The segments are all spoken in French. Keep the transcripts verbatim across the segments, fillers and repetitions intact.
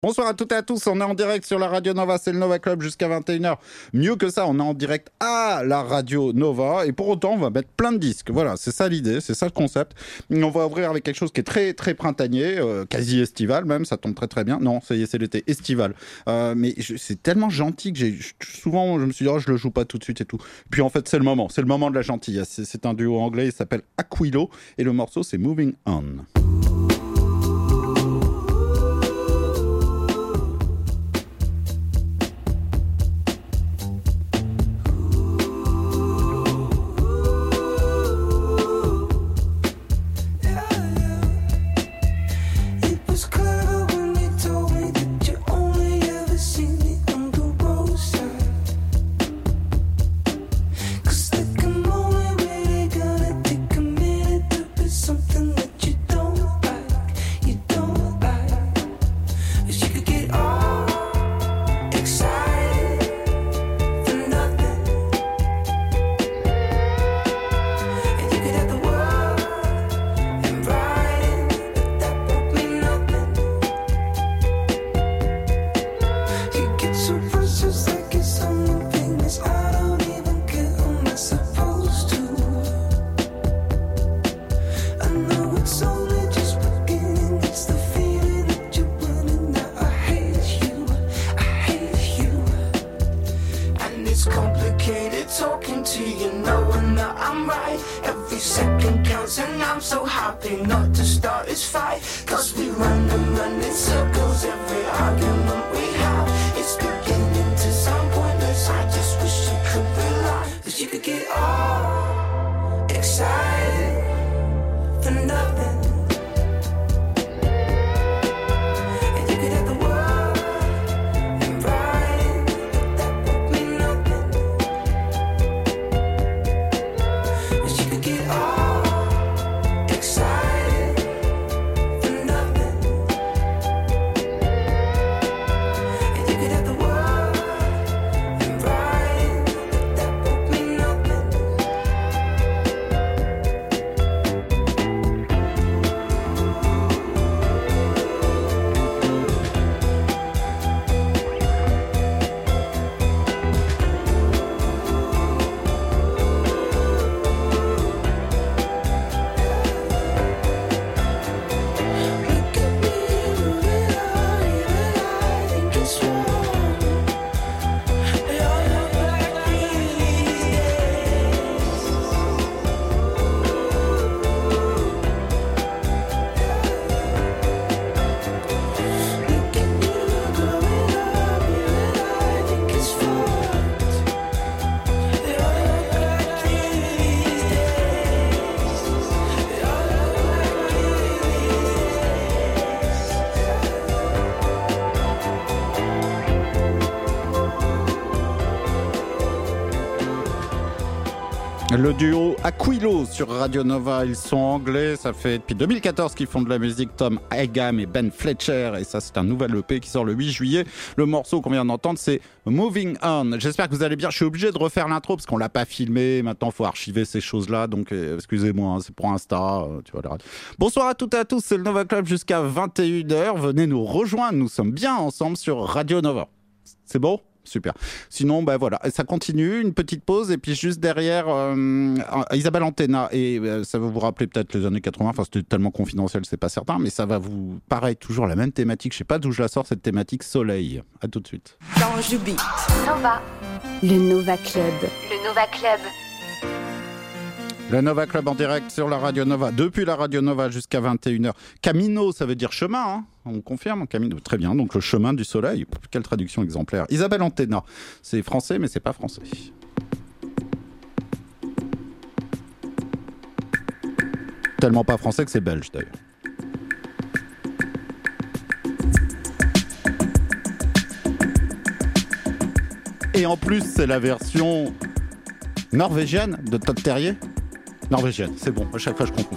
Bonsoir à toutes et à tous, on est en direct sur la Radio Nova, c'est le Nova Club jusqu'à vingt et une heures. Mieux que ça, on est en direct à la Radio Nova et pour autant on va mettre plein de disques. Voilà, c'est ça l'idée, c'est ça le concept. On va ouvrir avec quelque chose qui est très très printanier, euh, quasi estival même, ça tombe très très bien. Non, ça y est, c'est l'été, estival. Euh, mais je, c'est tellement gentil que j'ai souvent je me suis dit oh, je le joue pas tout de suite et tout. Puis en fait c'est le moment, c'est le moment de la gentillesse. C'est, c'est un duo anglais, il s'appelle Aquilo et le morceau c'est Moving On. Le duo Aquilo sur Radio Nova, ils sont anglais, ça fait depuis deux mille quatorze qu'ils font de la musique, Tom Higham et Ben Fletcher, et ça c'est un nouvel E P qui sort le huit juillet. Le morceau qu'on vient d'entendre c'est Moving On. J'espère que vous allez bien, je suis obligé de refaire l'intro parce qu'on l'a pas filmé, maintenant il faut archiver ces choses-là, donc euh, excusez-moi, hein, c'est pour Insta, euh, tu vois. La... Bonsoir à toutes et à tous, c'est le Nova Club jusqu'à vingt et une heures, venez nous rejoindre, nous sommes bien ensemble sur Radio Nova. C'est bon ? Super. Sinon, ben voilà, ça continue, une petite pause, et puis juste derrière, euh, Isabelle Antena, et euh, ça va vous rappeler peut-être les années quatre-vingts, enfin c'était tellement confidentiel, c'est pas certain, mais ça va vous paraître toujours la même thématique, je sais pas d'où je la sors, cette thématique soleil. À tout de suite. Change du beat. Nova. Le Nova Club. Le Nova Club. Le Nova Club en direct sur la Radio Nova, depuis la Radio Nova jusqu'à vingt et une heures. Camino, ça veut dire chemin, hein, on confirme, Camino, très bien, donc le chemin du soleil, quelle traduction exemplaire. Isabelle Antena, c'est français mais c'est pas français. Tellement pas français que c'est belge d'ailleurs. Et en plus, c'est la version norvégienne de Todd Terje. Norvégienne, c'est bon, à chaque fois je comprends.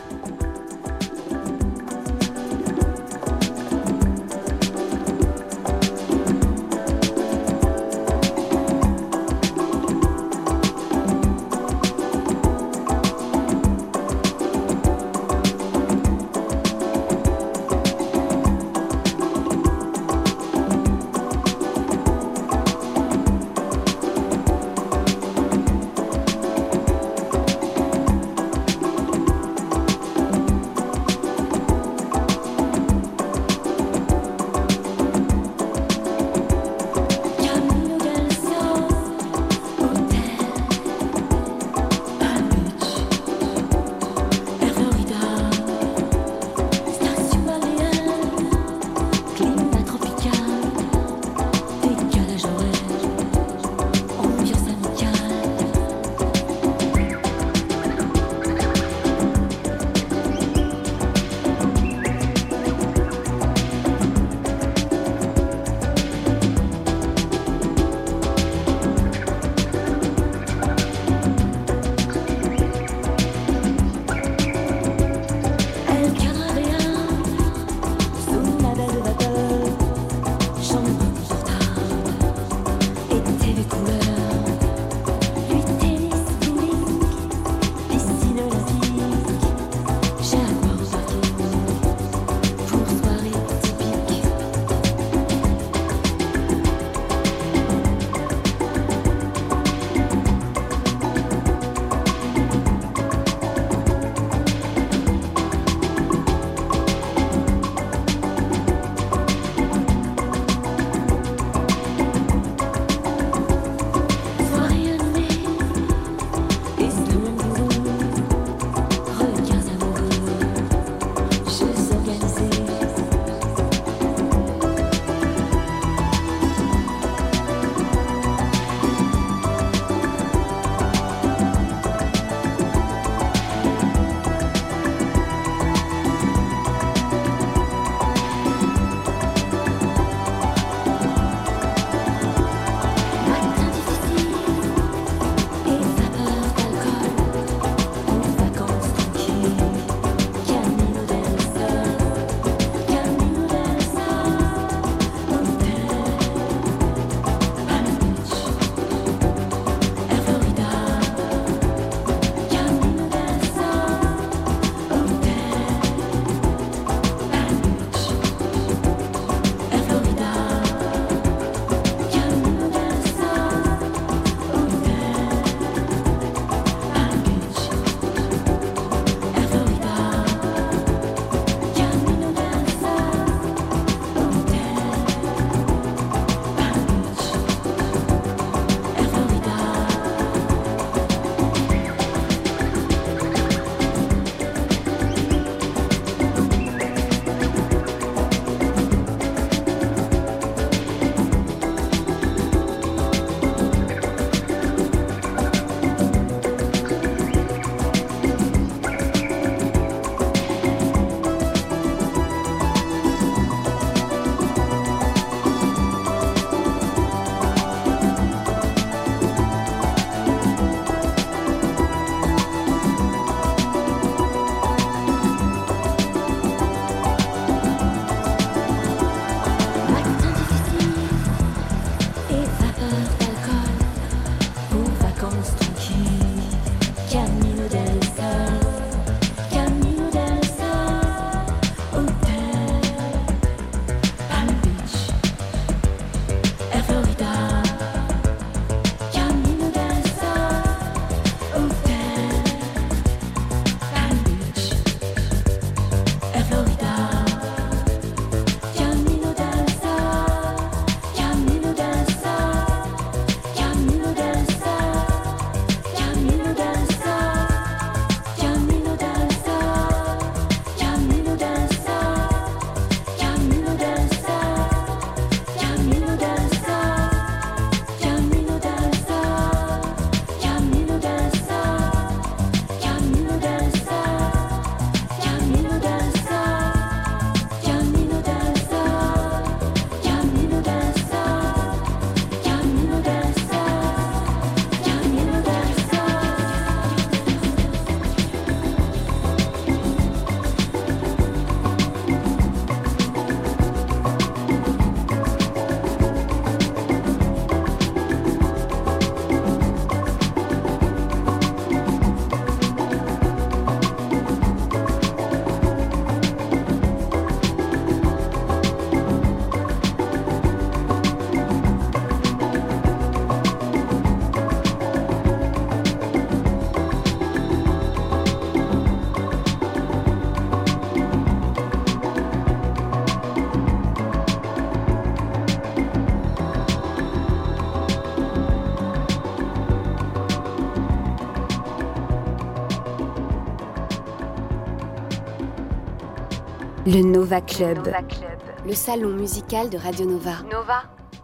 Le Nova Club. Nova Club. Le salon musical de Radio Nova. Nova.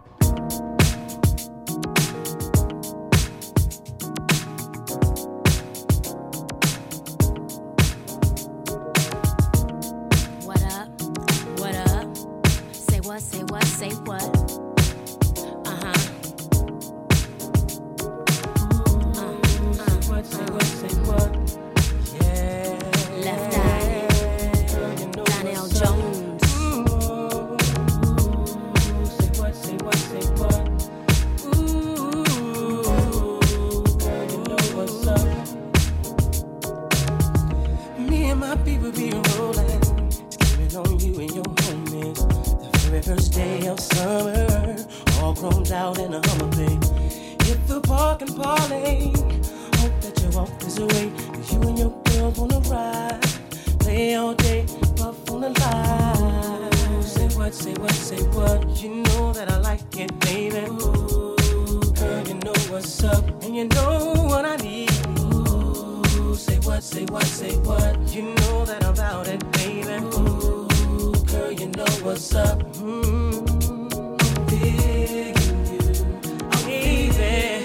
What up? What up? Say what? Say what? Say what? Uh-huh. Uh, uh, What, say what, say what? Yeah. Left Eye. Donnell Jones. Say what, day of summer, all grown out in a Hummer thing. Hit the park and parlay. Hope that you walk this way, 'cause you and your girls wanna ride. Play all day, puff on the line. Say what, say what, say what. You know that I like it, baby. Ooh, girl, you know what's up, and you know what I need. Ooh, say what, say what, say what. You know that I'm about it, baby. Ooh, girl, you know what's up. Mm-hmm. I'm digging you, I'm baby.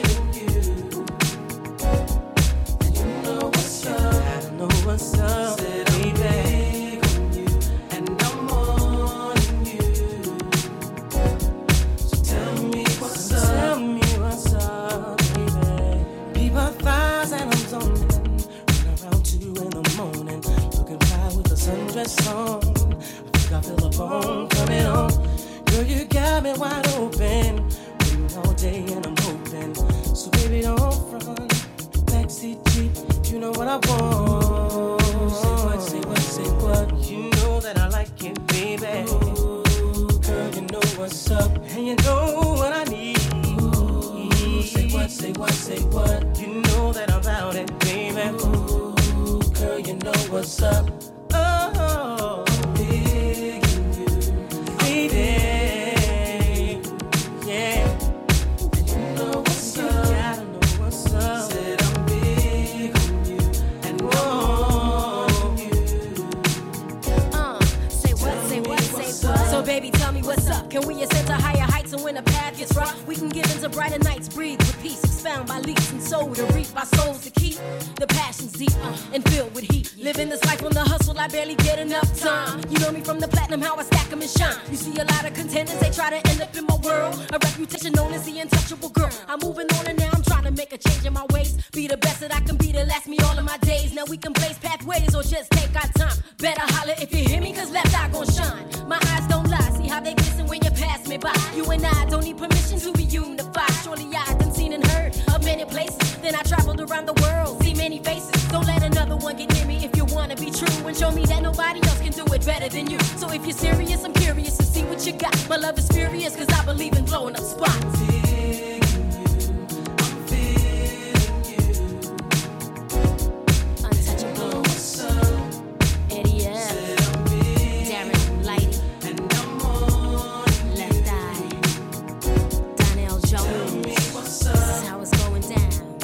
And you know what's up, I know what's up. Said I'm big on you, and I'm on you. So tell me what's up, tell me what's up, baby. Be my thighs and I'm zoning. Run around two in the morning, looking fly with a sundress on. I feel a bone coming on. Girl, you got me wide open. Waiting all day and I'm hoping. So baby, don't front. Backseat Jeep, you know what I want. Say what, say what, say what. You know that I like it, baby. Ooh, girl, you know what's up, and you know what I need. Ooh, say what, say what, say what. You know that I'm about it, baby. Ooh, girl, you know what's up. Oh, baby, yeah. And you know what's up, gotta know what's up. Said I'm big on you, and on you. Uh, say what, say what, say what. So baby, tell me what's up. Can we ascend to higher heights, and when the path gets rough, we can get into brighter nights, breathe with peace, expound by leaps and soul to reap our souls to keep the passions deep uh, and filled with heat. Living this life on the hustle, I barely get enough time. You know me from the platinum, how I stack 'em and shine. You see a lot of contenders, they try to end up in my world. A reputation known as the untouchable girl. I'm moving on and now I'm trying to make a change in my ways. Be the best that I can be to last me all of my days. Now we can blaze pathways or just take our time. Better holler if you hear me, 'cause left eye gon' shine. My eyes don't lie, see how they glisten when you pass me by. You and I don't need permission to be unified. Surely I done seen and heard of many places. Then I traveled around the world, see many faces. Don't let another one get near me if you wanna be true, and show me that nobody else can do it better than you. So if you're serious, I'm curious to see what you got. My love is furious, 'cause I believe in blowing up spots. Digging you, I'm feeling you. Untouchable, What's up? Eddie F, Said I'm big, Darren Lighty, and I'm on you. Left Eye, Donnell Jones. Me what's This up? is how it's going down.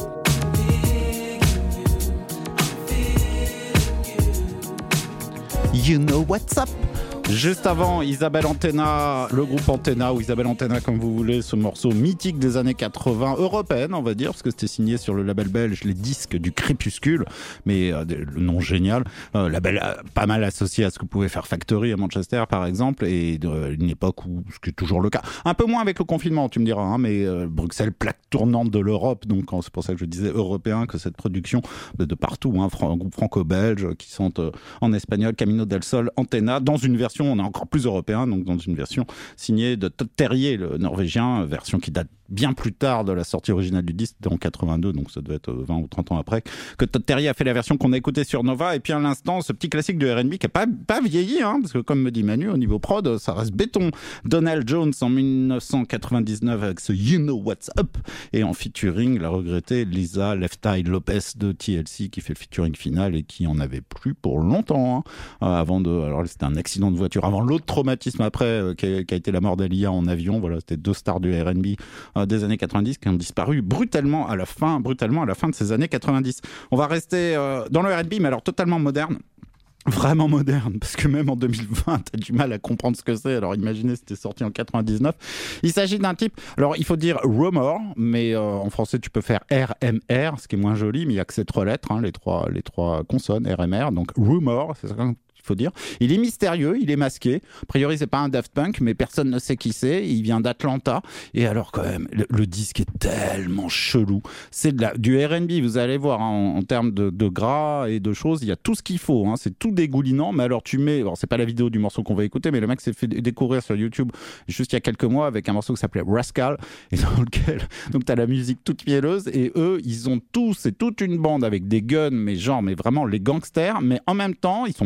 You know what's up. Juste avant, Isabelle Antena, le groupe Antena, ou Isabelle Antena comme vous voulez, ce morceau mythique des années quatre-vingts, européenne on va dire, parce que c'était signé sur le label belge Les Disques du Crépuscule, mais euh, le nom génial, euh, label euh, pas mal associé à ce que pouvait faire Factory à Manchester par exemple, et euh, une époque où, ce qui est toujours le cas, un peu moins avec le confinement tu me diras, hein, mais euh, Bruxelles, plaque tournante de l'Europe, donc c'est pour ça que je disais européen, que cette production de, de partout, hein, un groupe franco-belge qui sont euh, en espagnol, Camino del Sol, Antena, dans une version, on est encore plus européen, donc dans une version signée de Todd Terje, le norvégien, version qui date bien plus tard de la sortie originale du disque, en quatre-vingt-deux, donc ça devait être vingt ou trente ans après, que Todd Terje a fait la version qu'on a écoutée sur Nova. Et puis à l'instant, ce petit classique de R and B qui n'a pas, pas vieilli, hein, parce que comme me dit Manu, au niveau prod, ça reste béton. Donald Jones en dix-neuf cent quatre-vingt-dix-neuf avec ce You Know What's Up, et en featuring, la regrettée Lisa Left Eye Lopez de T L C, qui fait le featuring final et qui en avait plus pour longtemps, hein, avant de, alors c'était un accident de voiture, avant l'autre traumatisme après, euh, qui, a, qui a été la mort d'Alia en avion. Voilà, c'était deux stars du R and B euh, des années quatre-vingt-dix qui ont disparu brutalement à la fin, brutalement à la fin de ces années quatre-vingt-dix. On va rester euh, dans le R and B, mais alors totalement moderne. Vraiment moderne, parce que même en deux mille vingt, t'as du mal à comprendre ce que c'est. Alors imaginez, c'était sorti en quatre-vingt-dix-neuf. Il s'agit d'un type, alors il faut dire Rumor, mais euh, en français tu peux faire R M R, ce qui est moins joli, mais il n'y a que ces trois lettres, hein, les trois, les trois consonnes, R M R, donc Rumor, c'est ça qu'il faut dire. Il est mystérieux, il est masqué. A priori, c'est pas un Daft Punk, mais personne ne sait qui c'est. Il vient d'Atlanta. Et alors, quand même, le, le disque est tellement chelou. C'est de la, du R and B, vous allez voir, hein, en, en termes de, de gras et de choses, il y a tout ce qu'il faut. Hein, c'est tout dégoulinant. Mais alors, tu mets, alors c'est pas la vidéo du morceau qu'on va écouter, mais le mec s'est fait découvrir sur YouTube juste il y a quelques mois avec un morceau qui s'appelait Rascal, et dans lequel, donc t'as la musique toute mielleuse, et eux, ils ont tous, c'est toute une bande avec des guns, mais genre, mais vraiment les gangsters, mais en même temps, ils sont masqués.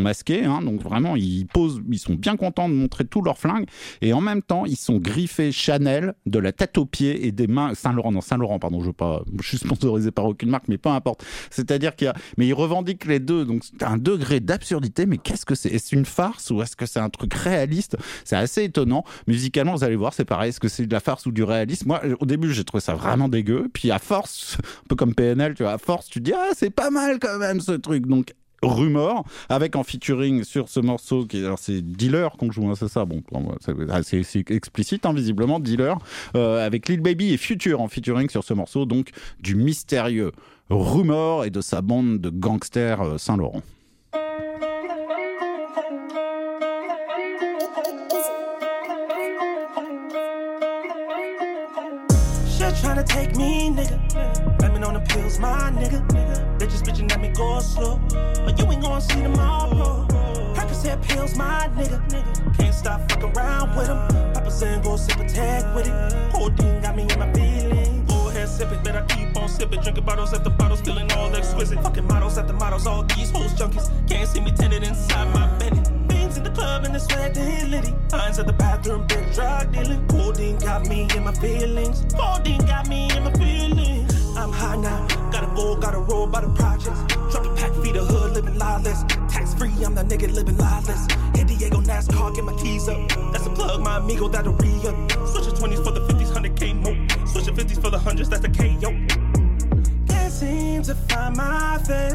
hein, donc vraiment ils posent, ils sont bien contents de montrer tous leurs flingues et en même temps ils sont griffés Chanel de la tête aux pieds et des mains Saint-Laurent, non Saint-Laurent pardon, je veux pas, je suis sponsorisé par aucune marque mais peu importe. C'est-à-dire qu'il y a, mais ils revendiquent les deux, donc c'est un degré d'absurdité. Mais qu'est-ce que c'est ? Est-ce une farce ou est-ce que c'est un truc réaliste ? C'est assez étonnant. Musicalement, vous allez voir, c'est pareil. Est-ce que c'est de la farce ou du réalisme ? Moi, au début, j'ai trouvé ça vraiment dégueu. Puis à force, un peu comme P N L, tu vois, à force, tu te dis ah c'est pas mal quand même ce truc. Donc Rumor, avec en featuring sur ce morceau, qui, alors c'est Dealer qu'on joue, hein, c'est ça, bon, c'est, c'est explicite, hein, visiblement, Dealer, euh, avec Lil Baby et Future en featuring sur ce morceau, donc du mystérieux Rumor et de sa bande de gangsters euh, Saint-Laurent. Trying to take me, nigga. Blaming on the pills, my nigga. They just bitching at me, go slow. But you ain't gonna see tomorrow. Papa said pills, my nigga. Can't stop fucking around with them. Papa saying go sip a tag with it. Codeine got me in my feelings. Go ahead, sip it, but I keep on sipping. Drinking bottles after bottles, feeling all exquisite. Fucking models after models, all these hoes junkies. Can't see me tinted inside my Bentley. In the club and the sweat and litty. Lines at the bathroom, big drug dealing. Codeine got me in my feelings. Codeine got me in my feelings. I'm high now, gotta go, gotta roll by the projects. Drop a pack, feed a hood, living lawless. Tax free, I'm that nigga living lawless. Hit Diego NASCAR, get my keys up. That's a plug, my amigo, that'll re-up. Switch the twenties for the fifties, one hundred K more. Switch the fifties for the hundreds, that's the K, yo. Can't seem to find my face.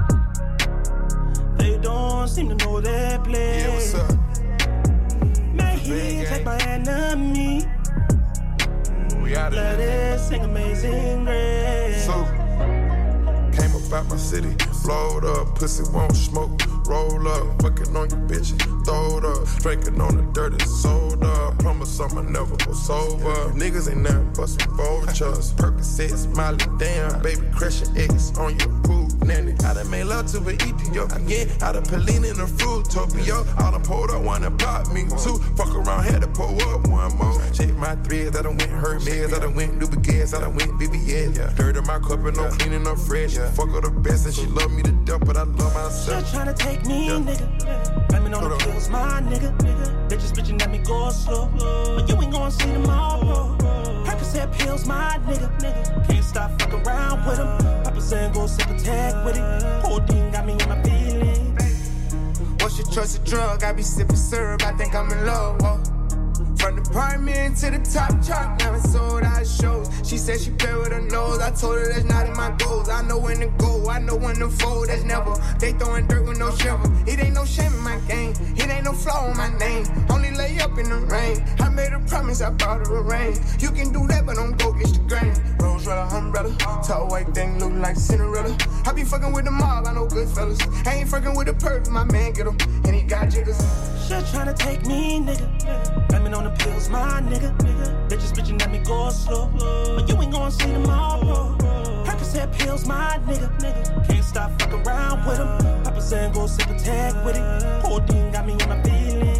They don't seem to know their place. Yeah, what's up? May he take my enemy. We out of Let it sing Amazing Grace. So, came up out my city, blowed up, pussy won't smoke. Roll up, fucking on your bitch, throw it up. Drinking on the dirty soda. Promise I'ma never go sober. Niggas ain't never bustin' vultures. Percocet, smiley, damn, baby, crushing eggs on your food, nanny. I done made love to an Ethiopian. Yeah, I done Pelina in a Fruitopia. I done pulled up one and popped me two. Fuck around, had to pull up one more. Check my threads, I done went Hermes, I done went Nubigas, I done went B B S. Yeah. Dirt in my cup and no cleaning up fresh. Yeah. Fuck her the best and she love me to death, but I love myself. She tryna take me, yeah. Nigga. Blaming on the pills, my nigga. nigga. They just bitching at me, go slow. But you ain't gonna see tomorrow. Papa said pills, my nigga. nigga. Can't stop fucking around with them. Papa saying go sip a tag with it. Codeine got me in my feelings. What's your choice of drug? I be sipping syrup, I think I'm in love. Whoa. From the apartment to the top chart, now it's sold out shows. She said she play with her nose, I told her that's not in my goals. I know when to go, I know when to fold, that's never. They throwing dirt with no shovel. It ain't no shame in my game, it ain't no flaw in my name. Only lay up in the rain, I made a promise, I bought her a ring. You can do that, but don't go against the grain. Rose red umbrella, tall white thing look like Cinderella. I be fucking with the mob, I know good fellas. I ain't fucking with the perp, my man get him, and he got jiggers. She tryna take me, nigga. Blaming on the pills, my nigga. nigga. They just bitching at me, go slow. But you ain't gonna see tomorrow. Papa said pills, my nigga. nigga. Can't stop fucking around with them. Papa saying go sip a tag with it. Codeine got me in my feelings.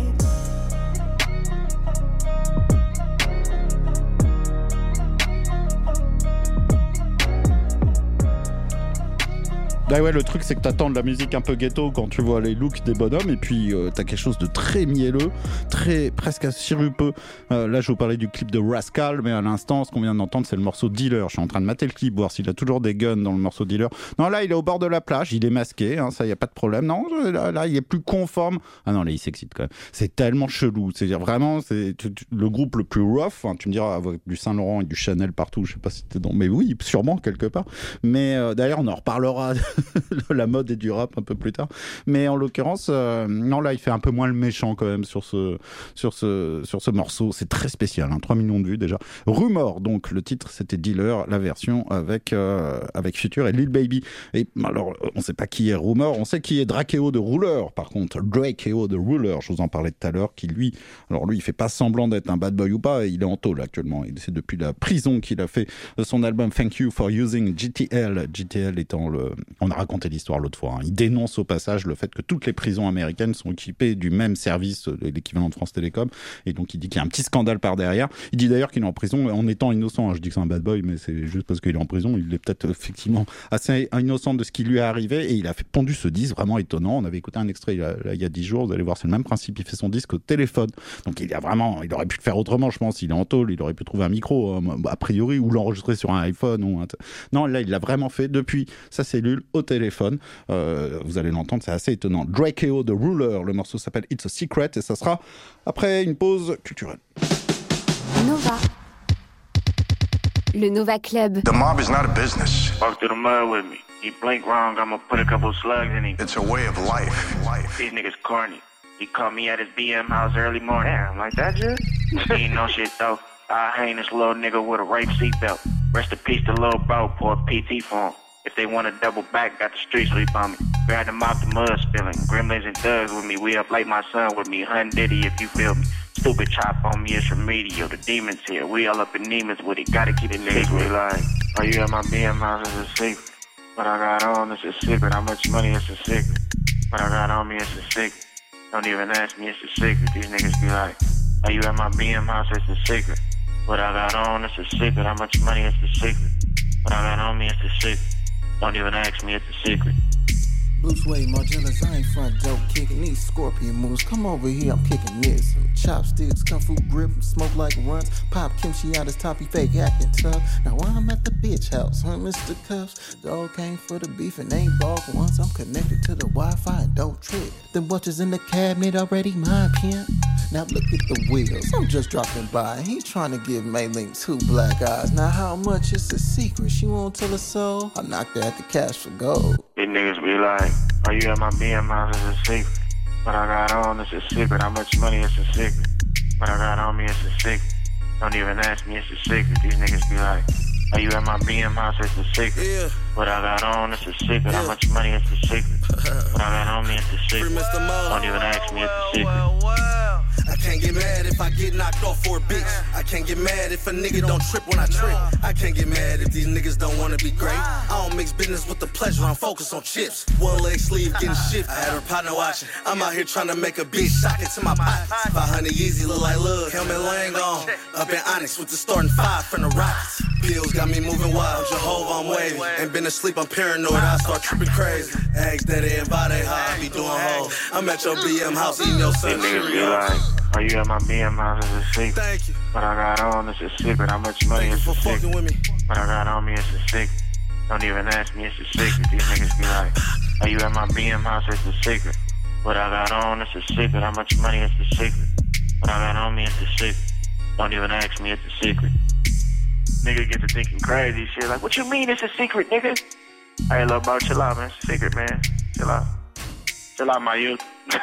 Ah ouais, le truc c'est que t'attends de la musique un peu ghetto quand tu vois les looks des bonhommes et puis euh, t'as quelque chose de très mielleux, très presque sirupeux. Euh, là je vous parlais du clip de Rascal, mais à l'instant ce qu'on vient d'entendre c'est le morceau Dealer. Je suis en train de mater le clip, voir s'il a toujours des guns dans le morceau Dealer. Non, là il est au bord de la plage, il est masqué, hein, ça y a pas de problème. Non, là, là il est plus conforme. Ah non, là il s'excite quand même. C'est tellement chelou, c'est-à-dire vraiment c'est tu, tu, le groupe le plus rough, hein, tu me diras avec du Saint-Laurent et du Chanel partout, je sais pas si c'était dans, mais oui sûrement quelque part. Mais euh, d'ailleurs on en reparlera. La mode et du rap un peu plus tard, mais en l'occurrence euh, non, là il fait un peu moins le méchant quand même sur ce, sur ce, sur ce morceau. C'est très spécial, hein, trois millions de vues déjà. Rumor, donc le titre c'était Dealer, la version avec, euh, avec Future et Lil Baby. Et alors on sait pas qui est Rumor, on sait qui est Drakeo de Ruler. Par contre Drakeo de Ruler, je vous en parlais tout à l'heure, qui lui, alors lui il fait pas semblant d'être un bad boy ou pas, il est en tôle actuellement, c'est depuis la prison qu'il a fait son album Thank You for Using G T L, G T L étant le, en On a raconté l'histoire l'autre fois. Hein. Il dénonce au passage le fait que toutes les prisons américaines sont équipées du même service, l'équivalent de France Télécom. Et donc, il dit qu'il y a un petit scandale par derrière. Il dit d'ailleurs qu'il est en prison en étant innocent. Je dis que c'est un bad boy, mais c'est juste parce qu'il est en prison. Il est peut-être effectivement assez innocent de ce qui lui est arrivé. Et il a fait pondu ce disque vraiment étonnant. On avait écouté un extrait là, là, il y a dix jours. Vous allez voir, c'est le même principe. Il fait son disque au téléphone. Donc, il a vraiment, il aurait pu le faire autrement, je pense. Il est en tôle. Il aurait pu trouver un micro, a priori, ou l'enregistrer sur un iPhone. Ou un t... Non, là, il l'a vraiment fait depuis sa cellule au téléphone. Euh, vous allez l'entendre, c'est assez étonnant. Drakeo The Ruler, le morceau s'appelle It's a Secret et ça sera après une pause culturelle. Nova. Le Nova Club. The mob is not a business. Walk through the mud with me. You blink wrong, I'ma put a couple slugs in him. It's a way of life. life. These niggas corny. He caught me at his B M house early morning. Damn, like that, shit? He ain't no shit though. I hang this little nigga with a rape seatbelt. Rest in peace, the little bro, pour P T for him. If they want to double back, got the street sweep on me. Grab them off the mud spilling. Gremlins and thugs with me. We up like my son with me. Hun Diddy, if you feel me. Stupid chop on me, it's remedial. The demons here. We all up in demons with it. Gotta keep it niggas we like. Are you at my B M house? It's a secret. What I got on, it's a secret. How much money, it's a secret. What I got on me, it's a secret. Don't even ask me, it's a secret. These niggas be like, are you at my B M house? It's a secret. What I got on, it's a secret. How much money, it's a secret. What I got on me, it's a secret. Don't even ask me, it's a secret. Blue suede Margielas, I ain't front dope kicking these scorpion moves. Come over here, I'm kicking this. Some chopsticks, kung fu grip, smoke like runs. Pop kimchi out his top, he fake acting tough. Now I'm at the bitch house, huh, Mister Cuffs? Dog came for the beef and ain't balked once. I'm connected to the Wi-Fi and don't trip. The watches in the cabinet already mine, pimp. Now look at the wheels, I'm just dropping by. He's trying to give Maylink two black eyes. Now how much is a secret? She won't tell us so. I knocked her at the cash for gold. These niggas be like, are you at my B M house? It's a secret. What I got on, it's a secret. How much money, it's a secret. What I got on me, it's a secret. Don't even ask me, it's a secret. These niggas be like, are you at my B M house? It's a secret. Yeah. What I got on, it's a secret. Yeah. How much money, it's a secret. What I got on me, it's a secret. Don't even ask me, it's a secret. Well, well, well. I can't get mad if I get knocked off for a bitch. I can't get mad if a nigga don't trip when I trip. I can't get mad if these niggas don't wanna be great. I don't mix business with the pleasure, I'm focused on chips. One leg sleeve getting shift. I had her partner watching. I'm out here trying to make a bitch shock into my pockets. five hundred Yeezy look like love. Helmet Lang on. Up in Onyx with the starting five from the Rockets. Pills got me moving wild. Jehovah, I'm wavy. Ain't been asleep, I'm paranoid. I start tripping crazy. Eggs daddy and body how I be doing hoes. I'm at your B M house eating your son. Niggas be like, are you at my B M house? It's a secret. Thank you. What I got on, it's a secret. How much money, it's a secret. Thank you for fucking with me. What I got on me, it's a secret. Don't even ask me, it's a secret. These niggas be like, are you at my B M house? It's a secret. What I got on, it's a secret. How much money, it's a secret. What I got on me, it's a secret. Don't even ask me, it's a secret. Nigga get to thinking crazy shit. Like, what you mean it's a secret, nigga? Hey, little bro, chill out, man. It's a secret, man. Chill out. Chill out, my youth.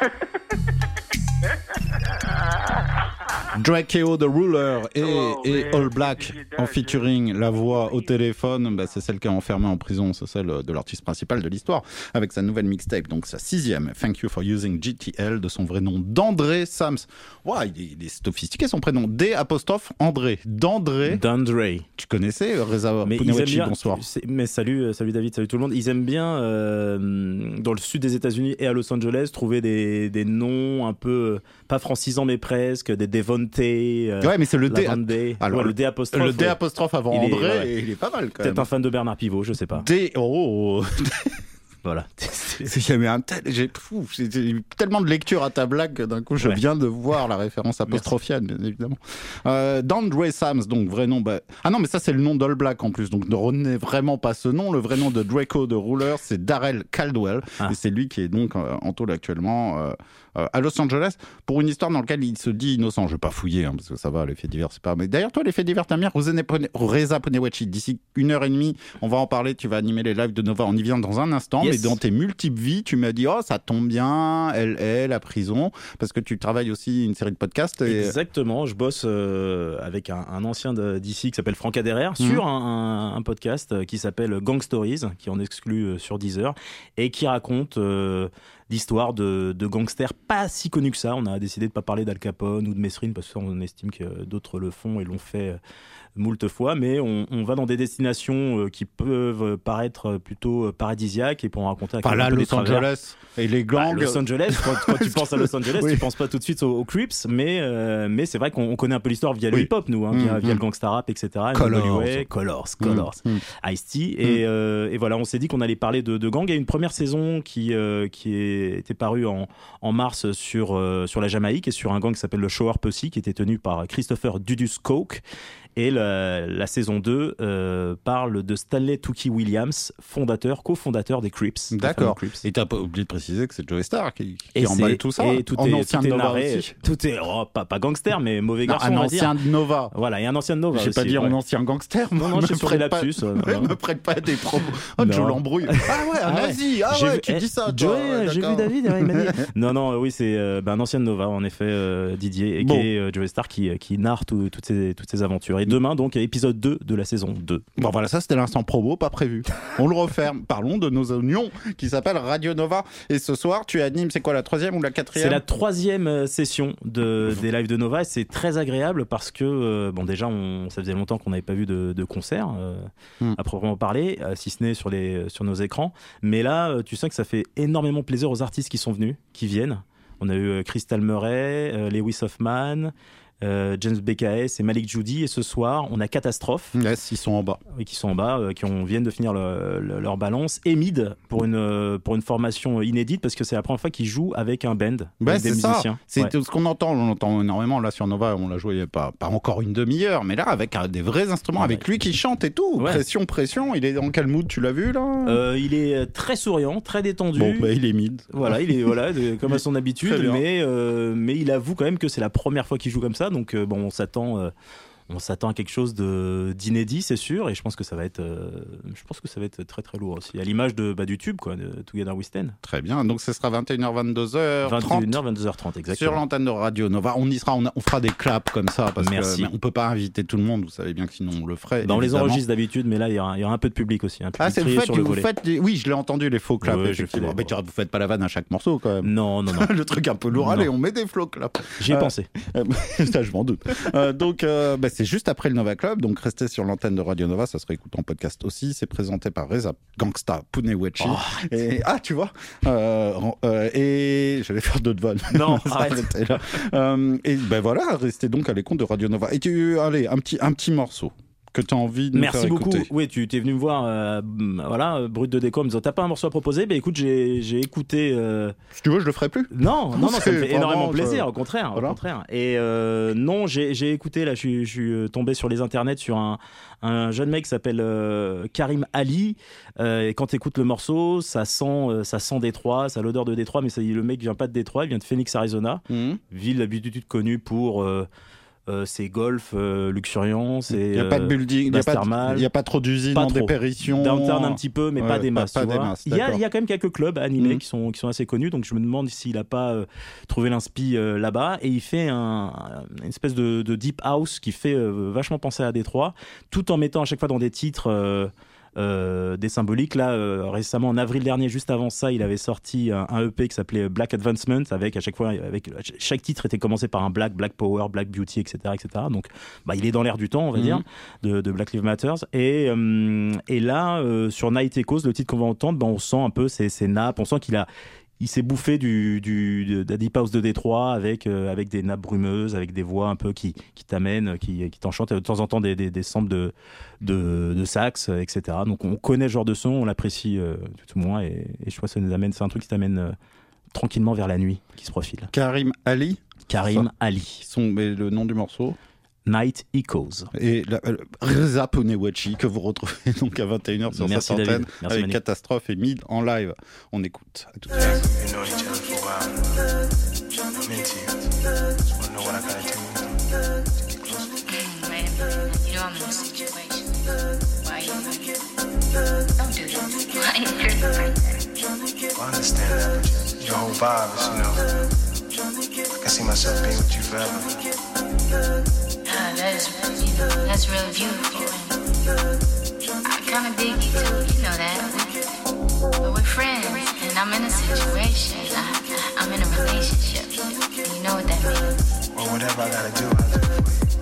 Drakeo The Ruler et, et All Black en featuring. La voix au téléphone, bah, c'est celle qui est enfermée en prison, c'est celle de l'artiste principal de l'histoire, avec sa nouvelle mixtape, donc sa sixième, Thank You for Using G T L, de son vrai nom, d'André Sams. Wow, il est, il est sophistiqué son prénom, D apostrophe André, d'André. D'André. Tu connaissais Reza mais Pounewechi, bonsoir. Mais salut, salut David, salut tout le monde. Ils aiment bien, euh, dans le sud des États-Unis et à Los Angeles, trouver des, des noms un peu, pas francisants mais presque, des Devontae. Euh, ouais, mais c'est le D. Alors, ouais, le D apostrophe. Le D apostrophe avant il André, est, ouais. et il est pas mal quand Peut-être même. Peut-être un fan de Bernard Pivot, je sais pas. D. Oh. Voilà. C'est jamais un tel. J'ai, fou, j'ai eu tellement de lecture à ta blague que d'un coup je ouais. viens de voir la référence apostrophienne, bien évidemment. Euh, d'André Sams, donc vrai nom. Bah... Ah non, mais ça c'est le nom d'All Black en plus, donc ne retenez vraiment pas ce nom. Le vrai nom de Drakeo The Ruler, c'est Darrell Caldwell, ah. et c'est lui qui est donc euh, en tôle actuellement euh, euh, à Los Angeles pour une histoire dans laquelle il se dit innocent. Je vais pas fouiller hein, parce que ça va, les faits divers, c'est pas. Mais d'ailleurs, toi, les faits divers, t'aimes bien. Reza Pounewechi, d'ici une heure et demie, on va en parler. Tu vas animer les lives de Nova. On y vient dans un instant. Yes. Mais dans tes multiples vies, tu m'as dit, oh, ça tombe bien, elle est la prison, parce que tu travailles aussi une série de podcasts. Et... Exactement, je bosse euh, avec un, un ancien d'ici qui s'appelle Franck Aderer mmh. sur un, un, un podcast qui s'appelle Gang Stories, qui en exclut euh, sur Deezer, et qui raconte euh, d'histoires de, de gangsters pas si connus que ça. On a décidé de pas parler d'Al Capone ou de Mesrine parce qu'on estime que d'autres le font et l'ont fait moult fois, mais on, on va dans des destinations euh, qui peuvent paraître plutôt paradisiaques et pour raconter enfin, là, Los Angeles et les gangs. Bah, Los Angeles, quand, quand tu penses à Los Angeles, oui. tu penses pas tout de suite aux, aux Crips, mais, euh, mais c'est vrai qu'on on connaît un peu l'histoire via le oui. hip-hop, nous, hein, mmh, via, mmh. via le gangsta rap, et cetera. Colors. Way, Colors, Colors, mmh, mmh. Ice-T. Et, mmh. euh, et voilà, on s'est dit qu'on allait parler de, de gangs. Il y a une première saison qui, euh, qui est, était parue en, en mars sur, euh, sur la Jamaïque et sur un gang qui s'appelle le Shower Pussy, qui était tenu par Christopher Dudus Coke. Et la, la saison deux euh, parle de Stanley Tookie Williams, fondateur, cofondateur des Crips. D'accord. Crips. Et t'as pas oublié de préciser que c'est Joey Starr qui, qui emballe tout ça. Et tout en est, ancien tout est Nova narré, aussi. Tout est oh, pas, pas gangster, mais mauvais garçon. Non, un on va ancien dire. Nova. Voilà, et un ancien Nova. J'ai aussi, pas dit ouais. un ancien gangster. Non, non, je suis sur les lapsus. Pas... Euh, me prête pas des propos. Oh, je l'embrouille. Ah ouais, un nazi. Ah ouais, tu dis ça. Joey, j'ai vu David. Il m'a dit. Non, non, oui, c'est euh, bah, un ancien Nova, en effet, euh, Didier, et bon. qui est euh, Joey Starr qui, qui narre tout, toutes, ces, toutes ces aventures. Et demain, donc, épisode deux de la saison deux. Bon voilà, ça c'était l'instant promo, pas prévu. On le referme. Parlons de nos oignons qui s'appelle Radio Nova. Et ce soir, tu animes, c'est quoi, la troisième ou la quatrième ? C'est la troisième session de, des lives de Nova et c'est très agréable parce que, euh, bon déjà, on, ça faisait longtemps qu'on n'avait pas vu de, de concert, euh, hmm. à proprement parler, euh, si ce n'est sur, les, sur nos écrans. Mais là, euh, tu sens que ça fait énormément plaisir aux artistes qui sont venus, qui viennent. On a eu euh, Crystal Murray, euh, Lewis Hoffman... Euh, James B K S et Malik Judy, et ce soir on a Catastrophe, yes, ils sont en bas, oui, qui sont en bas, euh, qui ont, viennent de finir le, le, leur balance, et Mid pour une, euh, pour une formation inédite parce que c'est la première fois qu'ils jouent avec un band, bah, avec c'est des ça. musiciens. C'est ouais. ce qu'on entend, on entend énormément là sur Nova, on l'a joué il y a pas, pas encore une demi-heure, mais là avec euh, des vrais instruments, ouais, avec ouais. lui qui chante et tout, ouais. pression, pression, il est dans quel mood, tu l'as vu là euh, Il est très souriant, très détendu. Bon, bah, il est Mid. Voilà, il est voilà, de, comme à son habitude, mais, euh, mais il avoue quand même que c'est la première fois qu'il joue comme ça, donc euh, bon, on s'attend Euh, on s'attend à quelque chose de, d'inédit, c'est sûr, et je pense que ça va être, euh, je pense que ça va être très très lourd aussi, à l'image de, bah, du tube, quoi, de Together We Stand. Très bien, donc ce sera vingt et une heures vingt-deux heures trente. vingt et une heures vingt-deux heures trente, exactement. Sur l'antenne de Radio Nova, on y sera, on, a, on fera des claps comme ça, parce Merci. que on peut pas inviter tout le monde, vous savez bien que sinon on le ferait. Bah, on les évidemment. enregistre d'habitude, mais là il y, y aura un peu de public aussi, un public ah, c'est le fait sur que le vous volet. faites des... Oui, je l'ai entendu, les faux claps, ouais, effectivement. Je mais tu, vous faites pas la vanne à chaque morceau quand même. Non, non, non. Le truc un peu lourd, allez, on met des faux claps. J'y ai euh, pensé. Ça, je m'en doute. euh, donc, euh, bah, c'est juste après le Nova Club, donc restez sur l'antenne de Radio Nova, ça se réécoute en podcast aussi. C'est présenté par Reza Gangsta Punewechi. Oh, et ah, tu vois. Euh, euh, et j'allais faire d'autres vannes. Non, arrête. Là. Euh, et ben voilà, restez donc à l'écoute de Radio Nova. Et tu, allez, un petit, un petit morceau que tu as envie de nous Merci faire beaucoup. écouter. Oui, tu es venu me voir, euh, voilà, brut de déco, en me disant t'as pas un morceau à proposer. Ben écoute, j'ai, j'ai écouté. Euh... Si tu veux, je le ferai plus. Non, non, non, ça me fait énormément plaisir, je... au contraire, voilà. au contraire. Et euh, non, j'ai, j'ai écouté. Là, je suis, je suis tombé sur les internets sur un, un jeune mec qui s'appelle euh, Karim Ali. Euh, et quand tu écoutes le morceau, ça sent, euh, ça sent Détroit, ça a l'odeur de Détroit, mais ça, le mec vient pas de Détroit, il vient de Phoenix, Arizona, mmh. ville d'habitude connue pour. Euh, Euh, c'est golf, euh, luxuriant, c'est. Il n'y a pas de building, il n'y a, a pas trop d'usines en dépérition. Downtown un petit peu, mais ouais, pas des masses. Pas, pas des masses il, y a, il y a quand même quelques clubs animés mmh. qui, sont, qui sont assez connus, donc je me demande s'il n'a pas euh, trouvé l'inspi euh, là-bas. Et il fait un, une espèce de, de deep house qui fait euh, vachement penser à Détroit, tout en mettant à chaque fois dans des titres. Euh, Euh, des symboliques. Là, euh, récemment, en avril dernier, juste avant ça, il avait sorti un, un E P qui s'appelait Black Advancement, avec à chaque fois, avec chaque titre était commencé par un Black, Black Power, Black Beauty, et cetera, et cetera. Donc, bah, il est dans l'air du temps, on va mmh. dire, de, de Black Lives Matter. Et, euh, et là, euh, sur Night Echoes, le titre qu'on va entendre, bah, on sent un peu ces, ces nappes, on sent qu'il a il s'est bouffé du, du, de la Deep House de Détroit avec, euh, avec des nappes brumeuses, avec des voix un peu qui, qui t'amènent, qui, qui t'enchantent, et de temps en temps des, des, des samples de, de, de sax, et cetera. Donc on connaît ce genre de son, on l'apprécie euh, tout au moins, et, et je crois que ça nous amène, c'est un truc qui t'amène euh, tranquillement vers la nuit qui se profile. Karim Ali Karim ça. Ali. Son, mais le nom du morceau Night Echoes. Et la, euh, Reza Punewechi, que vous retrouvez donc à vingt et une heures sur Merci cette antenne, Merci avec Manu. Catastrophe et Mid en live. On écoute. À tout de suite. I understand that, but your whole vibe is, you know, I can see myself being with you forever. Ah, that is, you know, that's really beautiful. And I kind of dig you too, you know that. But we're friends, and I I'm in a situation. I, I'm in a relationship. And you know what that means. Well, whatever I gotta do, I'll do it for you.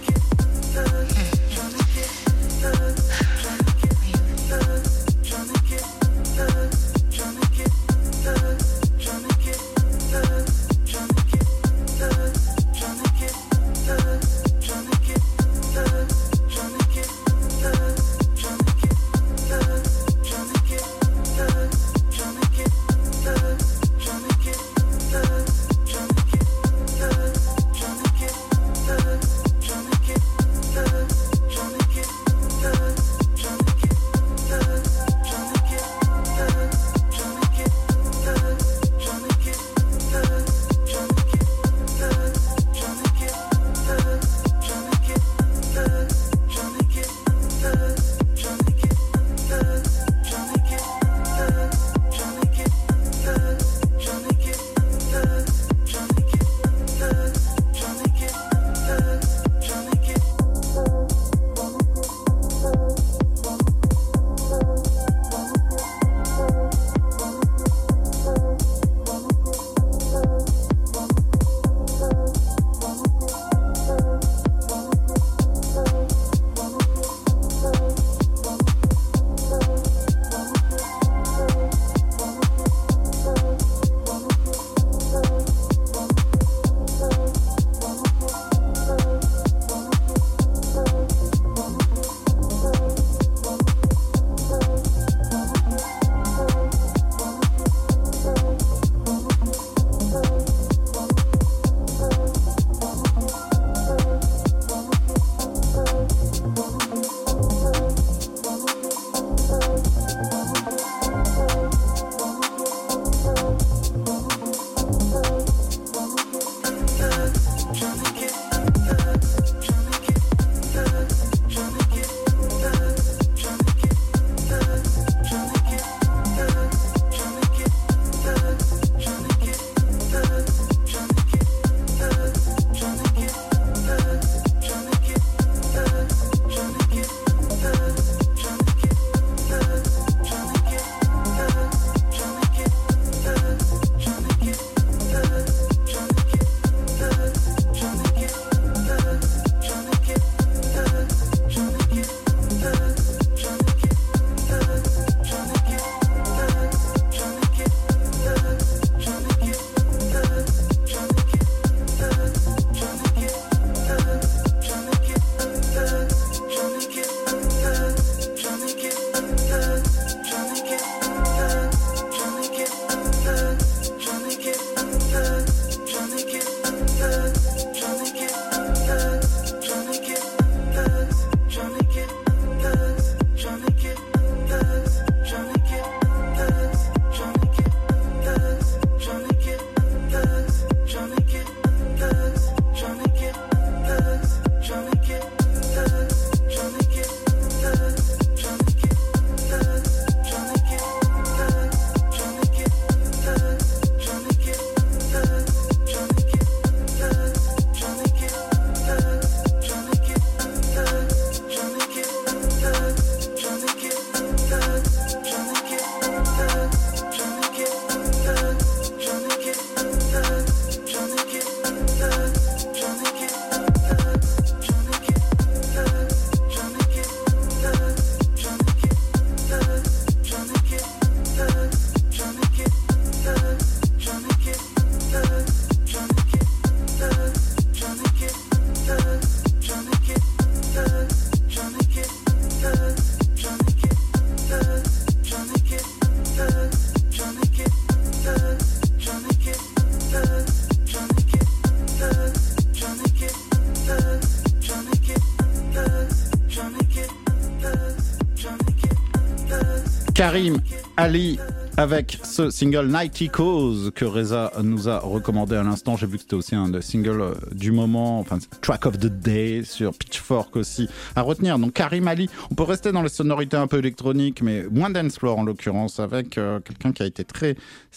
Karim Ali avec ce single Nighty Cause que Reza nous a recommandé à l'instant. J'ai vu que c'était aussi un des singles du moment, enfin track of the day sur Pitchfork aussi à retenir. Donc Karim Ali, on peut rester dans les sonorités un peu électroniques mais moins dancefloor en l'occurrence, avec euh, quelqu'un qui a été très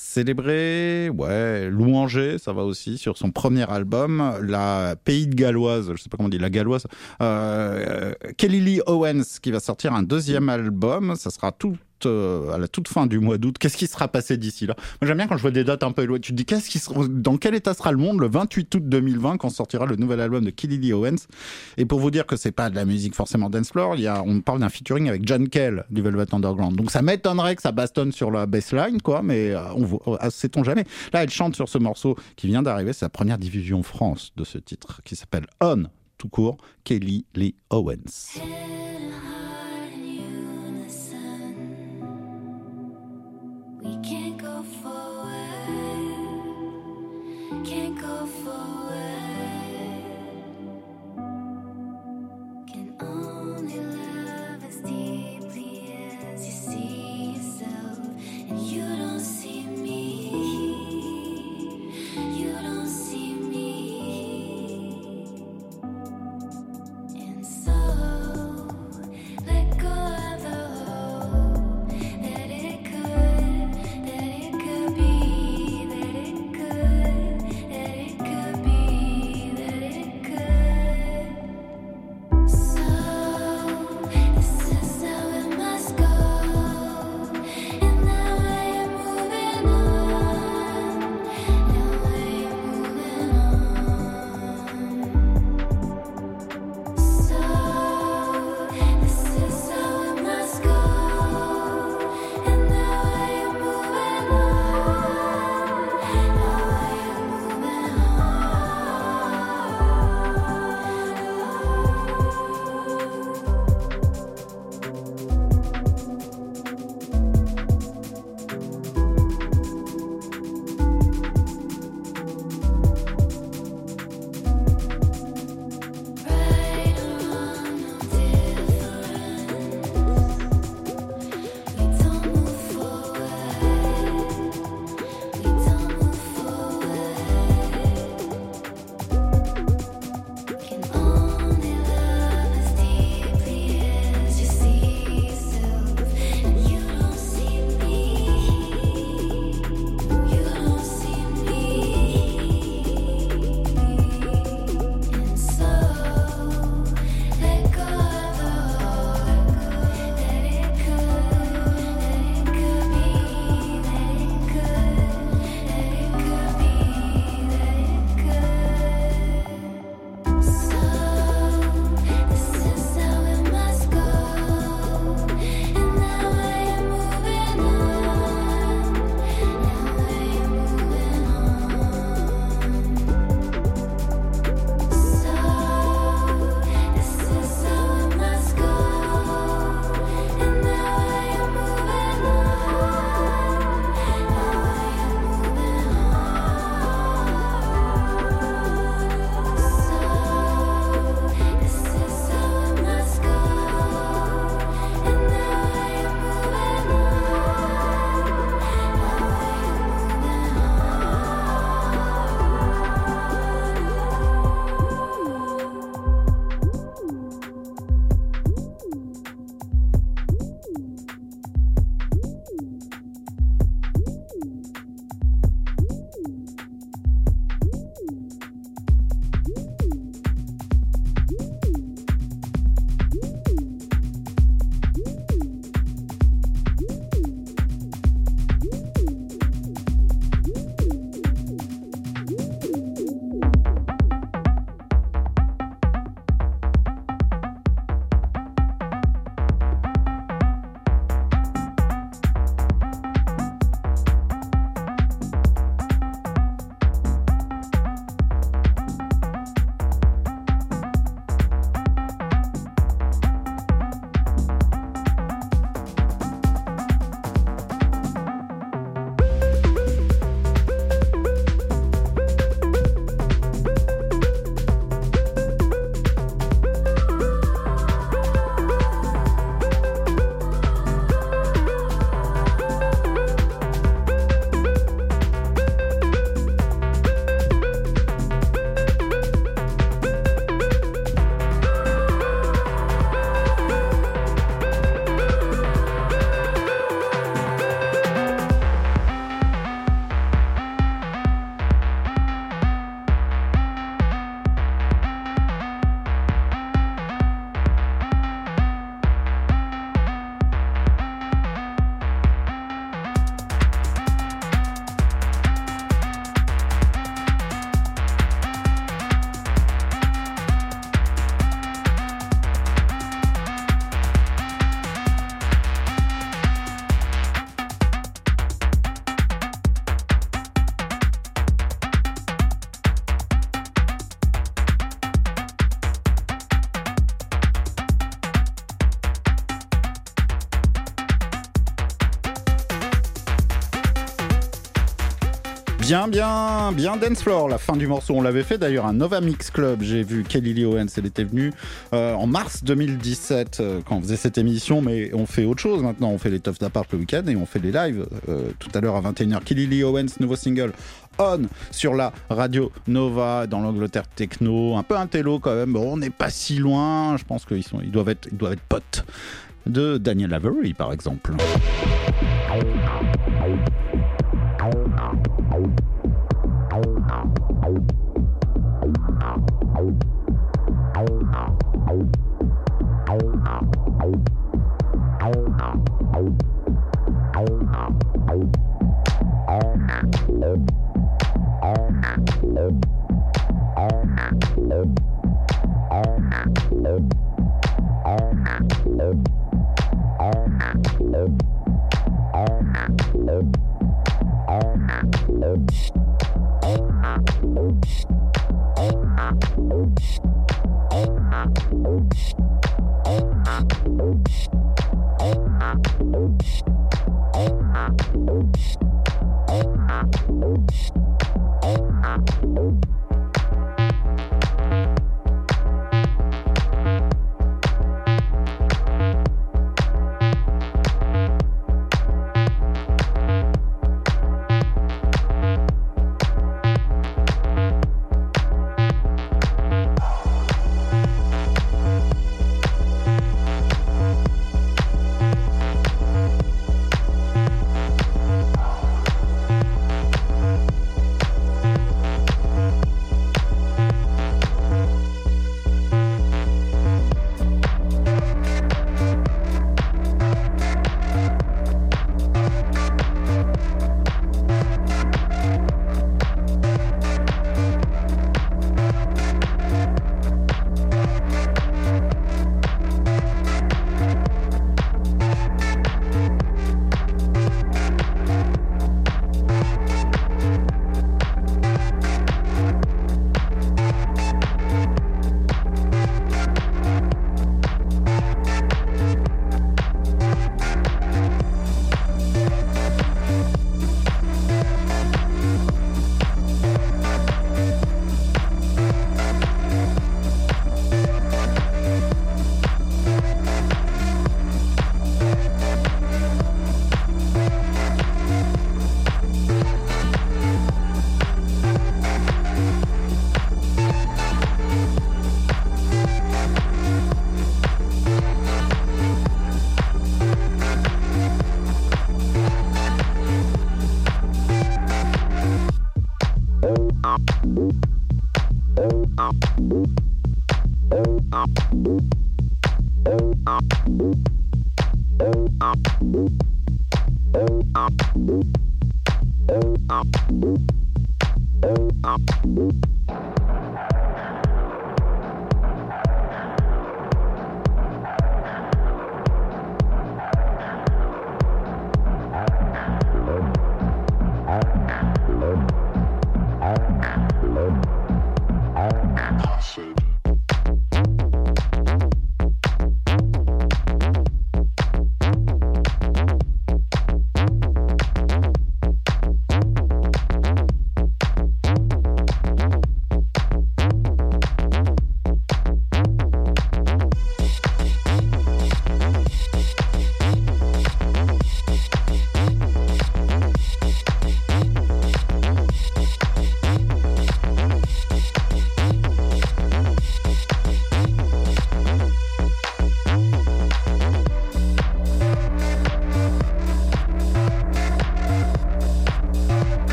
célébré, ouais, louangé, ça va aussi, sur son premier album, la Pays de Galloise, je sais pas comment on dit, la Galloise, euh, Kelly Lee Owens, qui va sortir un deuxième album, ça sera tout euh, à la toute fin du mois d'août. Qu'est-ce qui sera passé d'ici là? Moi, j'aime bien quand je vois des dates un peu éloignées. Tu te dis, qu'est-ce qui sera, dans quel état sera le monde le vingt-huit août deux mille vingt quand sortira le nouvel album de Kelly Lee Owens? Et pour vous dire que c'est pas de la musique forcément dance floor, il y a, on parle d'un featuring avec John Kell du Velvet Underground. Donc ça m'étonnerait que ça bastonne sur la bassline, quoi, mais euh, on voit, euh, sait-on jamais. Là, elle chante sur ce morceau qui vient d'arriver, c'est la première diffusion France de ce titre, qui s'appelle On, tout court, Kelly Lee Owens. We can't go forward, can't go forward, can only love as deeply as you see yourself, and you don't see me, you don't see me, and so let go of the hope that it could, that it could be, that it could, that it could be, that it could. So Bien, bien, bien dance floor. La fin du morceau, on l'avait fait d'ailleurs un Nova Mix Club. J'ai vu Kelly Lee Owens, elle était venue euh, en mars deux mille dix-sept euh, quand on faisait cette émission, mais on fait autre chose maintenant. On fait les Toughs d'Apart le week-end et on fait les lives euh, tout à l'heure à vingt et une heures. Kelly Lee Owens, nouveau single On sur la radio Nova dans l'Angleterre techno, un peu un télo quand même. Bon, on n'est pas si loin. Je pense qu'ils sont, ils doivent être, ils doivent être potes de Daniel Avery par exemple.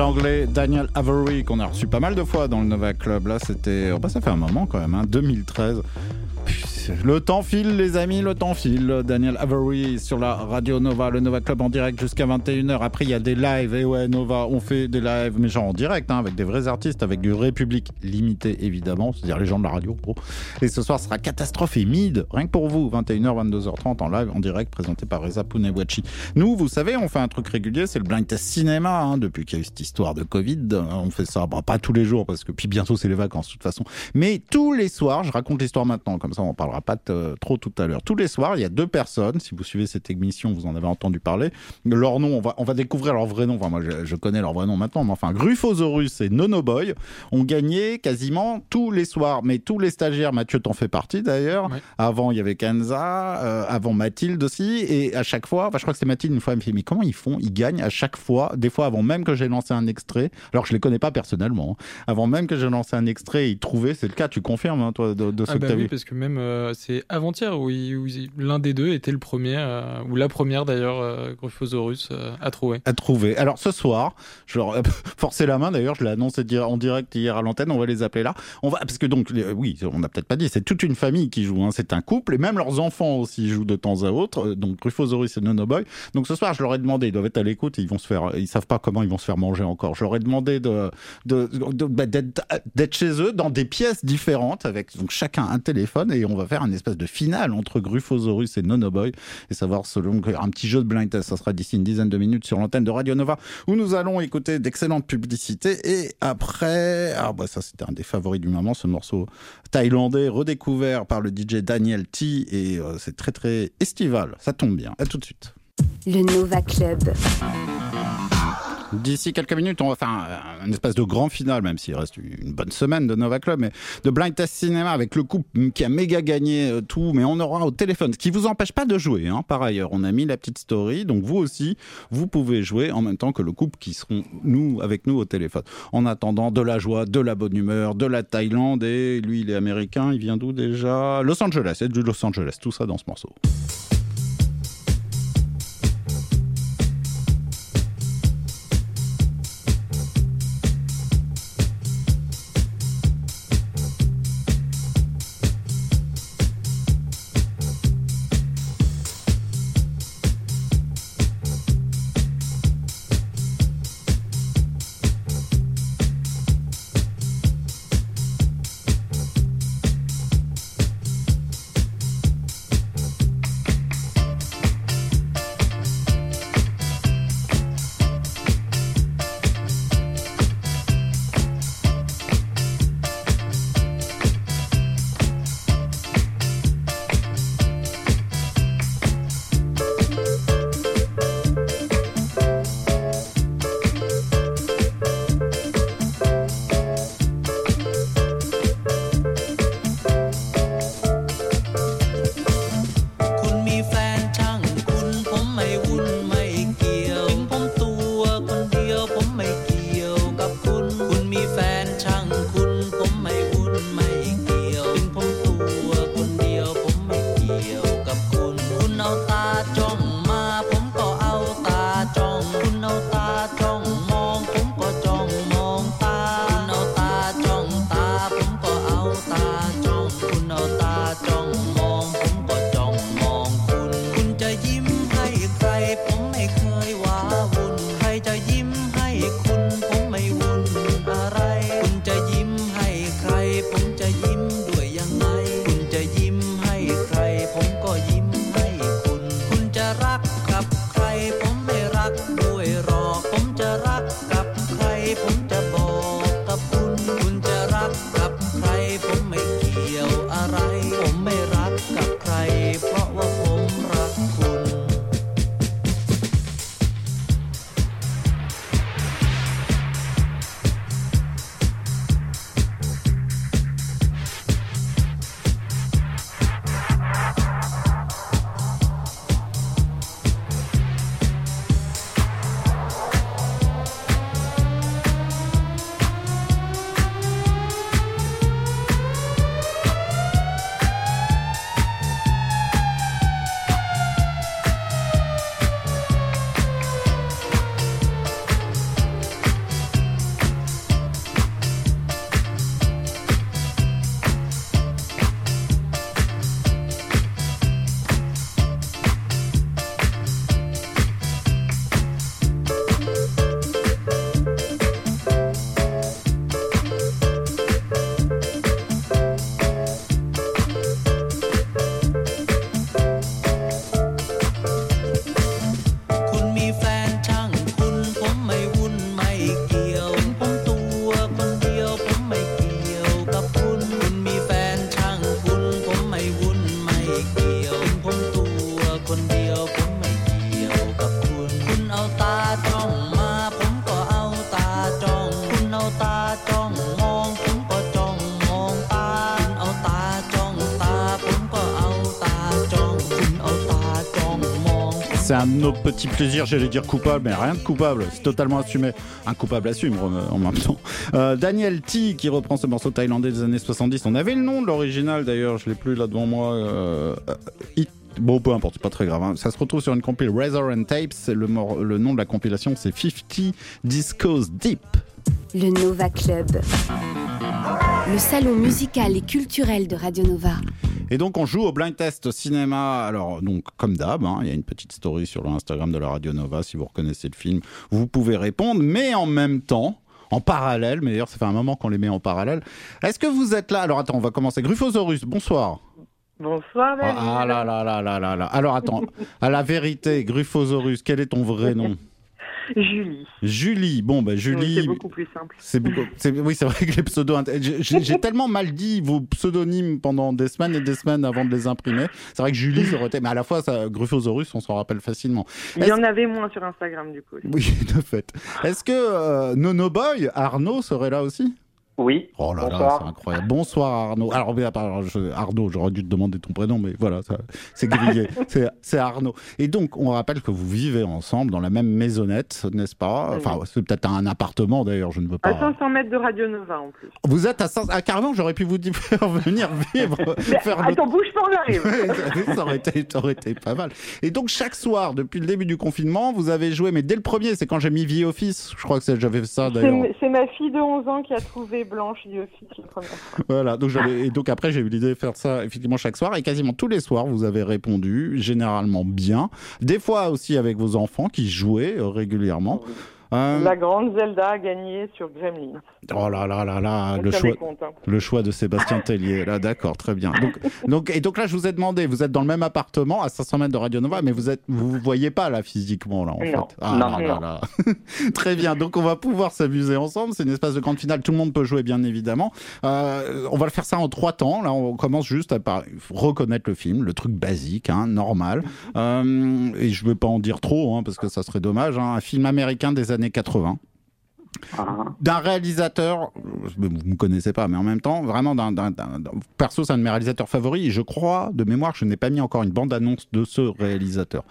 l'anglais Daniel Avery, qu'on a reçu pas mal de fois dans le Nova Club. Là, c'était... Oh bah, ça fait un moment quand même, hein, deux mille treize. Le temps file, les amis, le temps file. Daniel Avery sur la Radio Nova, le Nova Club en direct jusqu'à vingt et une heures. Après, il y a des lives. Et ouais, Nova, on fait des lives, mais genre en direct, hein, avec des vrais artistes, avec du République limité, évidemment, c'est-à-dire les gens de la radio, gros. Et ce soir, ce sera Catastrophe et Mid, rien que pour vous, vingt et une heures, vingt-deux heures trente en live, en direct, présenté par Reza Pounewachi. Nous, vous savez, on fait un truc régulier, c'est le Blind Test Cinéma, hein, depuis qu'il y a eu cette histoire de Covid. On fait ça, bah, pas tous les jours, parce que puis bientôt, c'est les vacances, de toute façon. Mais tous les soirs, je raconte l'histoire maintenant, comme ça, on en parlera pas t- trop tout à l'heure. Tous les soirs, il y a deux personnes. Si vous suivez cette émission, vous en avez entendu parler. Leur nom, on va, on va découvrir leur vrai nom. Enfin, moi, je, je connais leur vrai nom maintenant. Mais enfin, Gruffosaurus et Nonoboy ont gagné quasiment tous les soirs. Mais tous les stagiaires, Mathieu t'en fait partie d'ailleurs. Ouais. Avant, il y avait Kenza. Euh, avant, Mathilde aussi. Et à chaque fois, enfin, je crois que c'est Mathilde une fois, elle me fait, mais comment ils font? Ils gagnent à chaque fois. Des fois, avant même que j'ai lancé un extrait. Alors, je les connais pas personnellement. Hein. Avant même que j'ai lancé un extrait, ils trouvaient. C'est le cas, tu confirmes, hein, toi, de, de ce ah que bah t'as oui, vu? Parce que même, euh, c'est avant-hier où, il, où il, l'un des deux était le premier, euh, ou la première d'ailleurs, euh, Gruffosaurus, euh, à trouver. À trouver. Alors ce soir, je leur ai forcé la main d'ailleurs, je l'ai annoncé en direct hier à l'antenne, on va les appeler là. On va, parce que donc, oui, on n'a peut-être pas dit, c'est toute une famille qui joue, hein, c'est un couple, et même leurs enfants aussi jouent de temps à autre, donc Gruffosaurus et Nonoboy. Donc ce soir, je leur ai demandé, ils doivent être à l'écoute, ils vont se faire, ils savent pas comment ils vont se faire manger encore. Je leur ai demandé de, de, de, de bah, d'être, d'être chez eux dans des pièces différentes, avec donc chacun un téléphone, et on va faire une espèce de finale entre Gruffosaurus et Nonoboy, et savoir selon un petit jeu de blind test. Ça sera d'ici une dizaine de minutes sur l'antenne de Radio Nova, où nous allons écouter d'excellentes publicités. Et après, ah bah ça c'était un des favoris du moment, ce morceau thaïlandais redécouvert par le D J Daniel T, et euh, c'est très très estival. Ça tombe bien. À tout de suite. Le Nova Club. D'ici quelques minutes, on va faire un, un espèce de grand final, même s'il reste une bonne semaine de Nova Club, mais de Blind Test Cinéma avec le couple qui a méga gagné euh, tout, mais on aura au téléphone, ce qui vous empêche pas de jouer, hein, par ailleurs. On a mis la petite story, donc vous aussi, vous pouvez jouer en même temps que le couple qui seront nous, avec nous au téléphone. En attendant, de la joie, de la bonne humeur, de la Thaïlande, et lui, il est américain, il vient d'où déjà? Los Angeles, c'est du Los Angeles, tout ça dans ce morceau. C'est un autre petit plaisir, j'allais dire coupable, mais rien de coupable, c'est totalement assumé. Un coupable assume en même temps. Euh, Daniel T qui reprend ce morceau thaïlandais des années soixante-dix. On avait le nom de l'original d'ailleurs, je l'ai plus là devant moi. Euh, It Bon, peu importe, c'est pas très grave. Hein. Ça se retrouve sur une compil Razor and Tapes. Le, mor- le nom de la compilation, c'est cinquante Discos Deep. Le Nova Club. Le salon musical et culturel de Radio Nova. Et donc, on joue au blind test cinéma. Alors, donc, comme d'hab, hein, il y a une petite story sur l'Instagram de la Radio Nova. Si vous reconnaissez le film, vous pouvez répondre. Mais en même temps, en parallèle, mais d'ailleurs, ça fait un moment qu'on les met en parallèle. Est-ce que vous êtes là? Alors, attends, on va commencer. Gruffosaurus, bonsoir. Bonsoir, David. Ah là là là là là là. Alors attends, à la vérité, Gruffosaurus, quel est ton vrai nom? Julie. Julie, bon ben bah, Julie. Oui, c'est beaucoup plus simple. C'est beaucoup, c'est, oui, c'est vrai que les pseudos. J'ai, j'ai tellement mal dit vos pseudonymes pendant des semaines et des semaines avant de les imprimer. C'est vrai que Julie, ça aurait été. Mais à la fois, ça, Gruffosaurus, on s'en rappelle facilement. Il y en avait moins sur Instagram du coup. Oui, de fait. Est-ce que euh, Nono Boy, Arnaud, serait là aussi? Oui. Oh là Bonsoir. là, c'est incroyable. Bonsoir Arnaud. Alors, mais, alors je, Arnaud, j'aurais dû te demander ton prénom, mais voilà, ça, c'est grillé. c'est, c'est Arnaud. Et donc, on rappelle que vous vivez ensemble dans la même maisonnette, n'est-ce pas? Enfin, c'est peut-être un appartement d'ailleurs, je ne veux pas. À cinq cents mètres de Radio Nova en plus. Vous êtes à cinq cents. Ah, carrément, j'aurais pu vous dire, faire venir vivre. Mais, faire attends, bouge pas, on arrive. ça, aurait été, ça aurait été pas mal. Et donc, chaque soir, depuis le début du confinement, vous avez joué, mais dès le premier, c'est quand j'ai mis The Office. Je crois que c'est, j'avais fait ça d'ailleurs. C'est, c'est ma fille de onze ans qui a trouvé Blanche The Office. Voilà, donc j'avais, et donc après j'ai eu l'idée de faire ça effectivement chaque soir, et quasiment tous les soirs vous avez répondu, généralement bien, des fois aussi avec vos enfants qui jouaient euh, régulièrement. Euh... La grande Zelda a gagné sur Gremlins. Oh là là là là, On le tient choix, des comptes, hein. le choix de Sébastien Tellier, là d'accord, très bien. Donc, donc, et donc là je vous ai demandé, vous êtes dans le même appartement à cinq cents mètres de Radio Nova, mais vous êtes, vous vous voyez pas là physiquement là en Non. fait. Ah, Non, là, non. là, là. Très bien, donc on va pouvoir s'amuser ensemble, c'est une espèce de grande finale, tout le monde peut jouer bien évidemment. Euh, on va le faire ça en trois temps, là on commence juste à par... reconnaître le film, le truc basique, hein, normal. Euh, et je veux pas en dire trop, hein, parce que ça serait dommage, hein, un film américain des années quatre-vingts. D'un réalisateur, vous ne me connaissez pas, mais en même temps, vraiment, d'un, d'un, d'un, d'un, perso, c'est un de mes réalisateurs favoris. Et je crois, de mémoire, je n'ai pas mis encore une bande-annonce de ce réalisateur.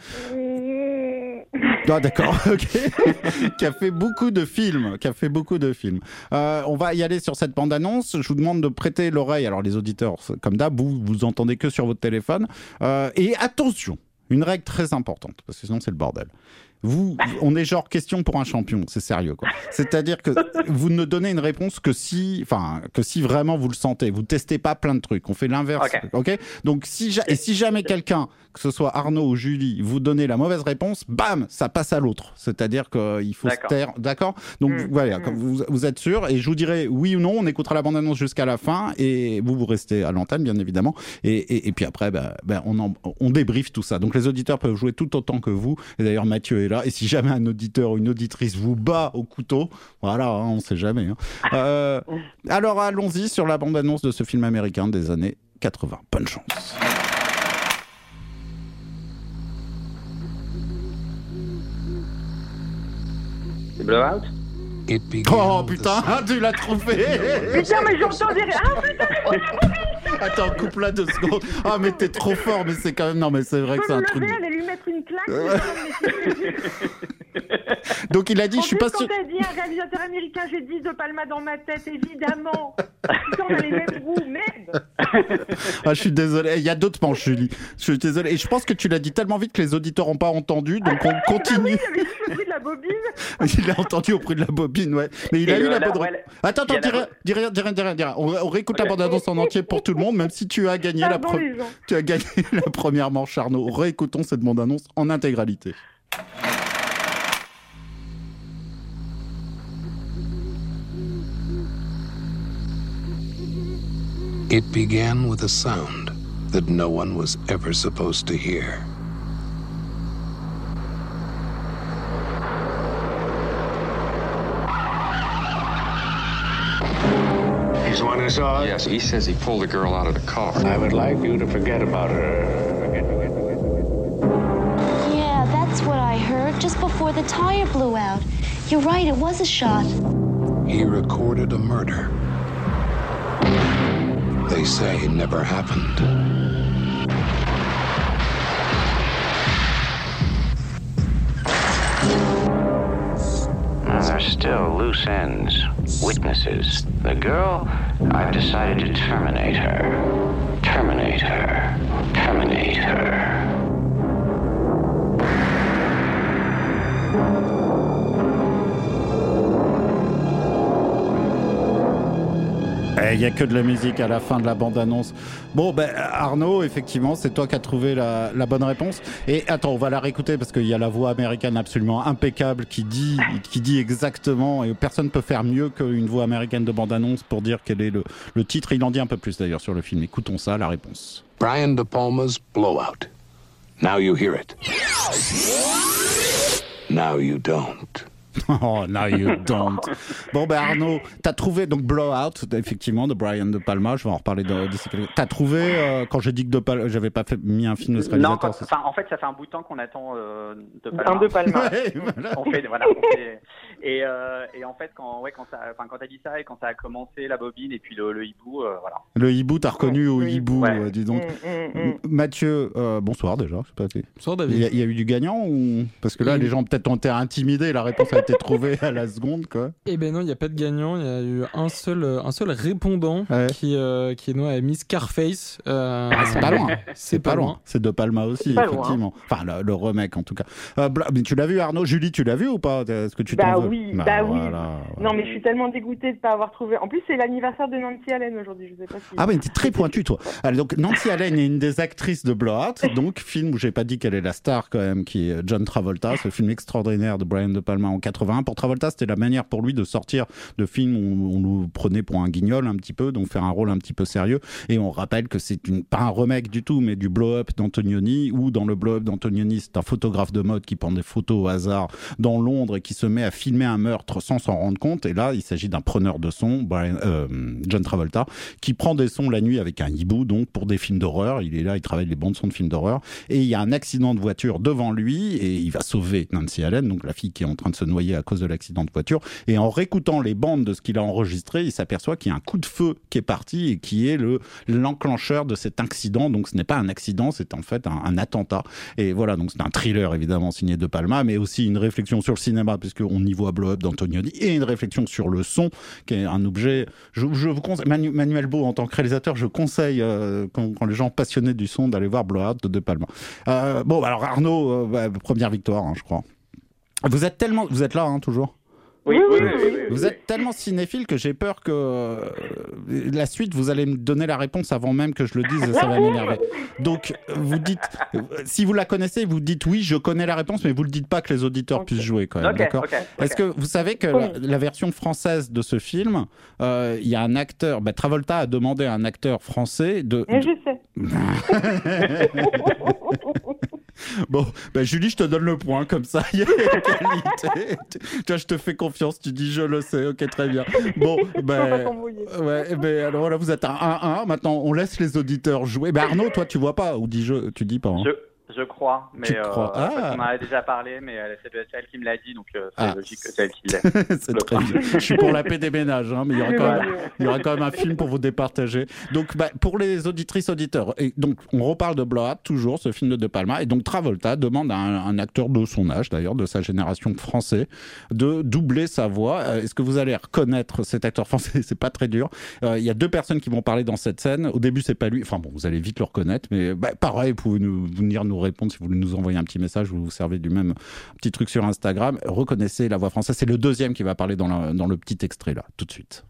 Ah, d'accord, ok. Qui a fait beaucoup de films, qui a fait beaucoup de films. Euh, on va y aller sur cette bande-annonce. Je vous demande de prêter l'oreille. Alors, les auditeurs, comme d'hab, vous, vous entendez que sur votre téléphone. Euh, et attention, une règle très importante, parce que sinon, c'est le bordel. Vous, on est genre question pour un champion, c'est sérieux quoi. C'est-à-dire que vous ne donnez une réponse que si, enfin, que si vraiment vous le sentez. Vous testez pas plein de trucs. On fait l'inverse, ok, okay. Donc si ja- et si jamais quelqu'un, que ce soit Arnaud ou Julie, vous donnez la mauvaise réponse, bam, ça passe à l'autre. C'est-à-dire qu'il faut d'accord. se taire, d'accord. Donc mmh. voilà, mmh. vous, vous êtes sûr et je vous dirai oui ou non. On écoutera la bande-annonce jusqu'à la fin et vous vous restez à l'antenne bien évidemment. Et, et, et puis après, bah, bah, on, en, on débriefe tout ça. Donc les auditeurs peuvent jouer tout autant que vous. Et d'ailleurs Mathieu est là. Et si jamais un auditeur ou une auditrice vous bat au couteau, voilà, hein, on ne sait jamais. Hein. Euh, alors allons-y sur la bande-annonce de ce film américain des années quatre-vingts. Bonne chance. C'est Blowout? Oh putain, tu l'as trouvé. Putain, mais j'entends des... Ah putain. Attends, coupe là deux secondes. Ah mais t'es trop fort, mais c'est quand même... Non mais c'est vrai que c'est un truc... Je peux me lever, aller lui mettre une claque. Donc il a dit, en je suis plus, pas sûr... quand t'as dit un réalisateur américain, j'ai dit De Palma dans ma tête, évidemment. Putain, on a les mêmes goûts, merde. Ah, je suis désolé, il y a d'autres manches, Julie. Je suis désolé. Et je pense que tu l'as dit tellement vite que les auditeurs n'ont pas entendu, donc on continue. Ah oui, il avait juste le bruit de la bobine. Il a entendu au bruit de la bobine, ouais. Mais il a eu la bonne... Ouais, attends, attends, dis rien, dis rien, dis rien, dis rien, dis rien. On, on réécoute okay. la bande-annonce en entier pour tout le monde, même si tu as gagné, la, pre... tu as gagné la première manche, Arnaud. Réécoutons cette bande-annonce en intégralité. It began with a sound that no one was ever supposed to hear. He's the one who saw it? Yes, he says he pulled the girl out of the car. I would like you to forget about her. Yeah, that's what I heard just before the tire blew out. You're right, it was a shot. He recorded a murder. They say never happened. still loose ends, witnesses. The girl, I've decided to terminate her. Terminate her. Terminate her. Il n'y a que de la musique à la fin de la bande-annonce. Bon, ben Arnaud, effectivement, c'est toi qui as trouvé la, la bonne réponse. Et attends, on va la réécouter parce qu'il y a la voix américaine absolument impeccable qui dit, qui dit exactement, et personne ne peut faire mieux qu'une voix américaine de bande-annonce pour dire quel est le, le titre. Il en dit un peu plus d'ailleurs sur le film. Écoutons ça, la réponse. Brian De Palma's Blowout. Now you hear it. Now you don't. Oh, now you don't. Bon, ben Arnaud, t'as trouvé donc Blowout, effectivement, de Brian De Palma. Je vais en reparler de, d'ici quelques... T'as trouvé, euh, quand j'ai dit que De Palma, j'avais pas fait, mis un film de ce réalisateur. Non, quand, enfin, en fait, ça fait un bout de temps qu'on attend euh, De Palma. Un De Palma. Ouais, voilà. On fait, voilà, on fait, et, euh, et en fait, quand, ouais, quand ça, enfin, quand t'as dit ça et quand ça a commencé, la bobine et puis le, le hibou, euh, voilà. Le hibou, t'as reconnu au hibou, ouais. euh, dis donc. Mmh, mmh, mmh. Mathieu, euh, bonsoir déjà. Je sais pas, bonsoir David. Il y, a, il y a eu du gagnant ou parce que là, Et... les gens peut-être ont été intimidés. La réponse a été trouvée à la seconde, quoi. Eh ben non, il n'y a pas de gagnant. Il y a eu un seul, un seul répondant ouais. qui, euh, qui est nommé à Miss Scarface. Euh, ah, c'est pas loin. C'est, c'est pas, pas loin. loin. C'est De Palma aussi, pas effectivement. Loin. Enfin, le, le remake en tout cas. Euh, mais tu l'as vu, Arnaud? Julie, tu l'as vu ou pas? Est-ce que tu bah t'en veux? oui, bah, bah voilà, oui. voilà. Non, mais je suis tellement dégoûtée de ne pas avoir trouvé. En plus, c'est l'anniversaire de Nancy Allen aujourd'hui. Je sais pas si. Ah, mais t'es très pointu, toi. Alors, donc, Nancy Allen est une des actrices de Blowout, donc film où j'ai pas dit qu'elle est la star quand même, qui est John Travolta, ce film extraordinaire de Brian De Palma en quatre-vingt-un. Pour Travolta, c'était la manière pour lui de sortir de films où on nous prenait pour un guignol un petit peu, donc faire un rôle un petit peu sérieux. Et on rappelle que c'est une, pas un remake du tout, mais du blow-up d'Antonioni, où dans le blow-up d'Antonioni, c'est un photographe de mode qui prend des photos au hasard dans Londres et qui se met à filmer un meurtre sans s'en rendre compte. Et là, il s'agit d'un preneur de son, Brian, euh, John Travolta, qui prend des sons la nuit avec un hibou, donc pour des films d'horreur. Il est là, il travaille les bandes sons de films d'horreur. Et il y a un accident de voiture devant lui et il va sauver Nancy Allen, donc la fille qui est en train de se noyer à cause de l'accident de voiture. Et en réécoutant les bandes de ce qu'il a enregistré, il s'aperçoit qu'il y a un coup de feu qui est parti et qui est le, l'enclencheur de cet accident. Donc ce n'est pas un accident, c'est en fait un, un attentat. Et voilà, donc c'est un thriller évidemment signé De Palma, mais aussi une réflexion sur le cinéma, puisqu'on y voit Blow-Up d'Antonioni, et une réflexion sur le son, qui est un objet... Je, je vous conseille, Manu, Manuel Beau, en tant que réalisateur, je conseille, euh, quand, quand les gens passionnés du son, d'aller voir Blow-Up de De Palma. Euh, bon, alors Arnaud, euh, bah, première victoire, hein, je crois. Vous êtes tellement... Vous êtes là, hein, toujours ? Oui, oui, oui, oui, oui. Vous êtes tellement cinéphile que j'ai peur que euh, la suite, vous allez me donner la réponse avant même que je le dise et ça va m'énerver. Donc, vous dites, si vous la connaissez, vous dites oui, je connais la réponse, mais vous ne le dites pas que les auditeurs okay. puissent jouer quand même. Okay, d'accord okay, okay. Est-ce que vous savez que la, la version française de ce film, il euh, y a un acteur, bah, Travolta a demandé à un acteur français de... Mais je sais. Bon, ben Julie, je te donne le point, comme ça, il y a égalité. Tu vois, je te fais confiance, tu dis je le sais, ok, très bien. Bon, ben, ouais, ben alors là, vous êtes à un un, maintenant, on laisse les auditeurs jouer. Ben Arnaud, toi, tu vois pas, ou dis je, tu dis pas. Hein. Je... Je crois, mais tu crois. Euh, ah. on en a déjà parlé, mais euh, c'est, c'est elle qui me l'a dit, donc euh, c'est ah. logique que c'est elle qui l'ait. C'est très bien. Je suis pour la paix des ménages, hein, mais il y, aura quand même, il y aura quand même un film pour vous départager. Donc, bah, pour les auditrices, auditeurs, et donc on reparle de Blowout, toujours, ce film de De Palma, et donc Travolta demande à un, un acteur de son âge, d'ailleurs, de sa génération français, de doubler sa voix. Euh, est-ce que vous allez reconnaître cet acteur français? C'est pas très dur. Euh, il y a deux personnes qui vont parler dans cette scène. Au début, c'est pas lui. Enfin bon, vous allez vite le reconnaître, mais bah, pareil, vous pouvez nous, venir nous répondre si vous voulez nous envoyer un petit message, vous vous servez du même petit truc sur Instagram. Reconnaissez la voix française. C'est le deuxième qui va parler dans le, dans le petit extrait là, tout de suite.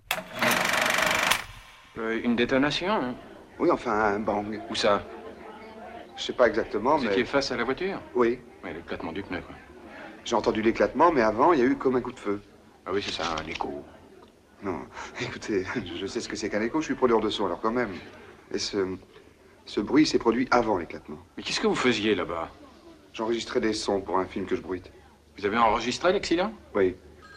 Euh, une détonation hein? Oui, enfin un bang. Où ça? Je sais pas exactement, c'est mais... qui est face à la voiture? Oui. Oui, l'éclatement du pneu, quoi. J'ai entendu l'éclatement, mais avant, il y a eu comme un coup de feu. Ah oui, c'est ça, un écho. Non, écoutez, je sais ce que c'est qu'un écho, je suis producteur de son, alors quand même. Et ce... Ce bruit s'est produit avant l'éclatement. Mais qu'est-ce que vous faisiez là-bas? J'enregistrais des sons pour un film que je bruite. Vous avez enregistré l'accident? Oui.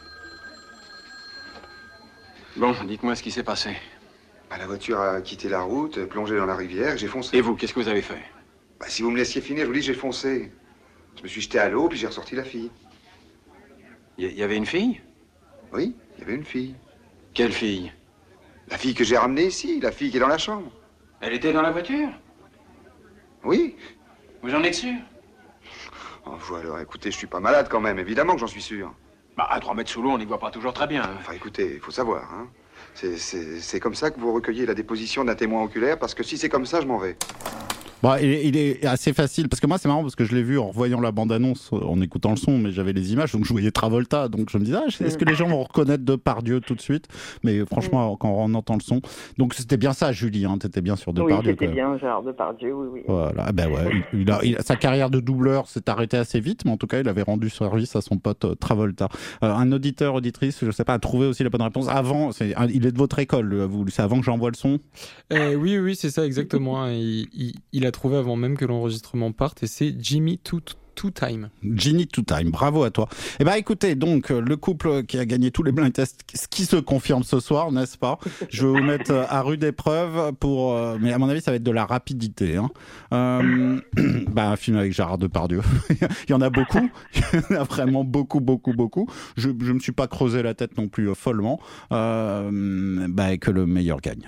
Bon, dites-moi ce qui s'est passé. Bah, la voiture a quitté la route, plongé dans la rivière, j'ai foncé. Et vous, qu'est-ce que vous avez fait? Bah, si vous me laissiez finir, je vous dis, j'ai foncé. Je me suis jeté à l'eau, puis j'ai ressorti la fille. Il y, y avait une fille? Oui, il y avait une fille. Quelle fille? La fille que j'ai ramenée ici, la fille qui est dans la chambre. Elle était dans la voiture? Oui. Vous en êtes sûr? Oh, vous alors, écoutez, je suis pas malade quand même, évidemment que j'en suis sûr. Bah, à trois mètres sous l'eau, on n'y voit pas toujours très bien. Hein. Enfin, écoutez, il faut savoir, hein. C'est, c'est, c'est comme ça que vous recueillez la déposition d'un témoin oculaire, parce que si c'est comme ça, je m'en vais. Bon, il, est, il est assez facile, parce que moi c'est marrant, parce que je l'ai vu en revoyant la bande-annonce, en écoutant le son, mais j'avais les images, donc je voyais Travolta, donc je me disais, ah, est-ce que les gens vont reconnaître Depardieu tout de suite? Mais franchement, quand on entend le son, donc c'était bien ça, Julie, hein, t'étais bien sur Depardieu. Oui, c'était bien, genre Depardieu, oui, oui. Voilà, ben ouais, il, il a, il, sa carrière de doubleur s'est arrêtée assez vite, mais en tout cas, il avait rendu service à son pote euh, Travolta. Euh, un auditeur, auditrice, je sais pas, a trouvé aussi la bonne réponse. Avant, c'est, il est de votre école, vous, c'est avant que j'envoie le son? Euh, oui, oui, c'est ça, exactement. il, il, il a trouvé avant même que l'enregistrement parte, et c'est Jimmy Two, Two Time. Jimmy Two Time, bravo à toi. Eh ben écoutez, donc le couple qui a gagné tous les blind tests, ce qui se confirme ce soir, n'est-ce pas? Je vais vous mettre à rude épreuve pour, euh, mais à mon avis ça va être de la rapidité. Hein. Euh, bah, un film avec Gérard Depardieu, il y en a beaucoup, il y en a vraiment beaucoup, beaucoup, beaucoup. Je je me suis pas creusé la tête non plus euh, follement. Euh, bah, que le meilleur gagne.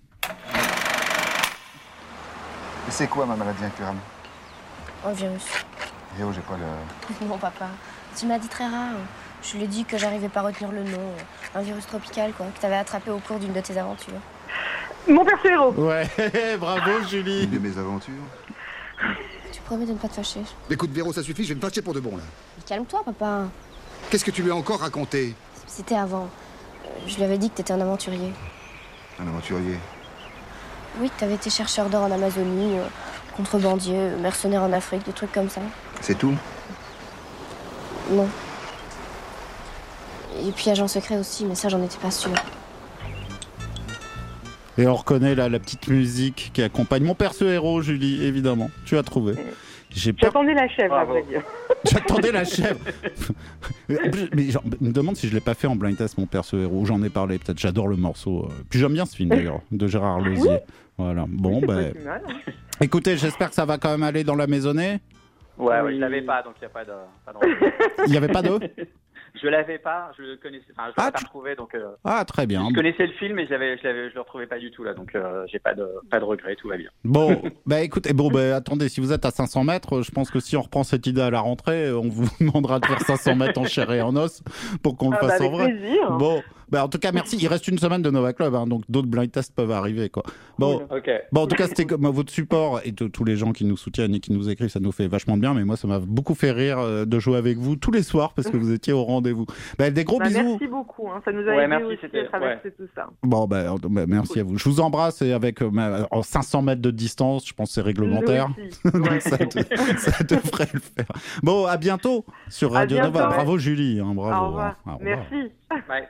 Et c'est quoi ma maladie incurable? Un virus. Eh oh, j'ai pas le... Non, papa. Tu m'as dit très rare. Je lui ai dit que j'arrivais pas à retenir le nom. Un virus tropical, quoi, que t'avais attrapé au cours d'une de tes aventures. Mon perso héros. Ouais, bravo Julie. Une de mes aventures. Tu promets de ne pas te fâcher. Écoute, Véro, ça suffit, je vais me fâcher pour de bon, là. Calme-toi, papa. Qu'est-ce que tu lui as encore raconté? C'était avant. Je lui avais dit que t'étais un aventurier. Un aventurier? Oui, que t'avais été chercheur d'or en Amazonie, euh, contrebandier, euh, mercenaire en Afrique, des trucs comme ça. C'est tout? Non. Et puis agent secret aussi, mais ça, j'en étais pas sûre. Et on reconnaît là la petite musique qui accompagne mon perso héros, Julie, évidemment. Tu as trouvé. J'ai pas... J'attendais la chèvre, à vrai dire. J'attendais la chèvre. Mais genre, je me demande si je l'ai pas fait en blind test, mon perso héros. J'en ai parlé, peut-être. J'adore le morceau. Puis j'aime bien ce film d'ailleurs, de Gérard Lauzier. Oui. Voilà. Bon, oui, ben. Mal, hein. Écoutez, j'espère que ça va quand même aller dans la maisonnée. Ouais, ouais, je l'avais pas, donc il n'y a pas de. Il n'y avait pas de. Je l'avais pas, je le connaissais, enfin, je l'avais Ah, pas tu- retrouvé, donc. euh, Ah, très bien. Je connaissais le film, mais je l'avais, je l'avais, je le retrouvais pas du tout là, donc euh, j'ai pas de, pas de regret, tout va bien. Bon, bah écoutez, bon, bah attendez, si vous êtes à cinq cents mètres, je pense que si on reprend cette idée à la rentrée, on vous demandera de faire cinq cents mètres en chair et en os pour qu'on le Ah, fasse bah, en avec vrai. plaisir. Bon, bah en tout cas, merci. Il reste une semaine de Nova Club, hein, donc d'autres blind tests peuvent arriver, quoi. Bon, Ok. bon en tout cas, c'était comme votre support et de, tous les gens qui nous soutiennent et qui nous écrivent, ça nous fait vachement de bien, mais moi, ça m'a beaucoup fait rire euh, de jouer avec vous tous les soirs parce que vous étiez au rendez-vous. Bah, des gros Bah, bisous. merci beaucoup, hein. Ça nous a Ouais, aidé merci, aussi c'était- à traverser tout ça. Bon, bah, bah, merci à vous. Je vous embrasse et avec euh, ma- en cinq cents mètres de distance, je pense que c'est réglementaire. Nous aussi, Donc ouais. ça, de- ça devrait le faire. Bon, à bientôt sur À Radio bientôt. Nova. Bravo Julie, hein, bravo. Au revoir. hein. Au revoir. Merci. Bye.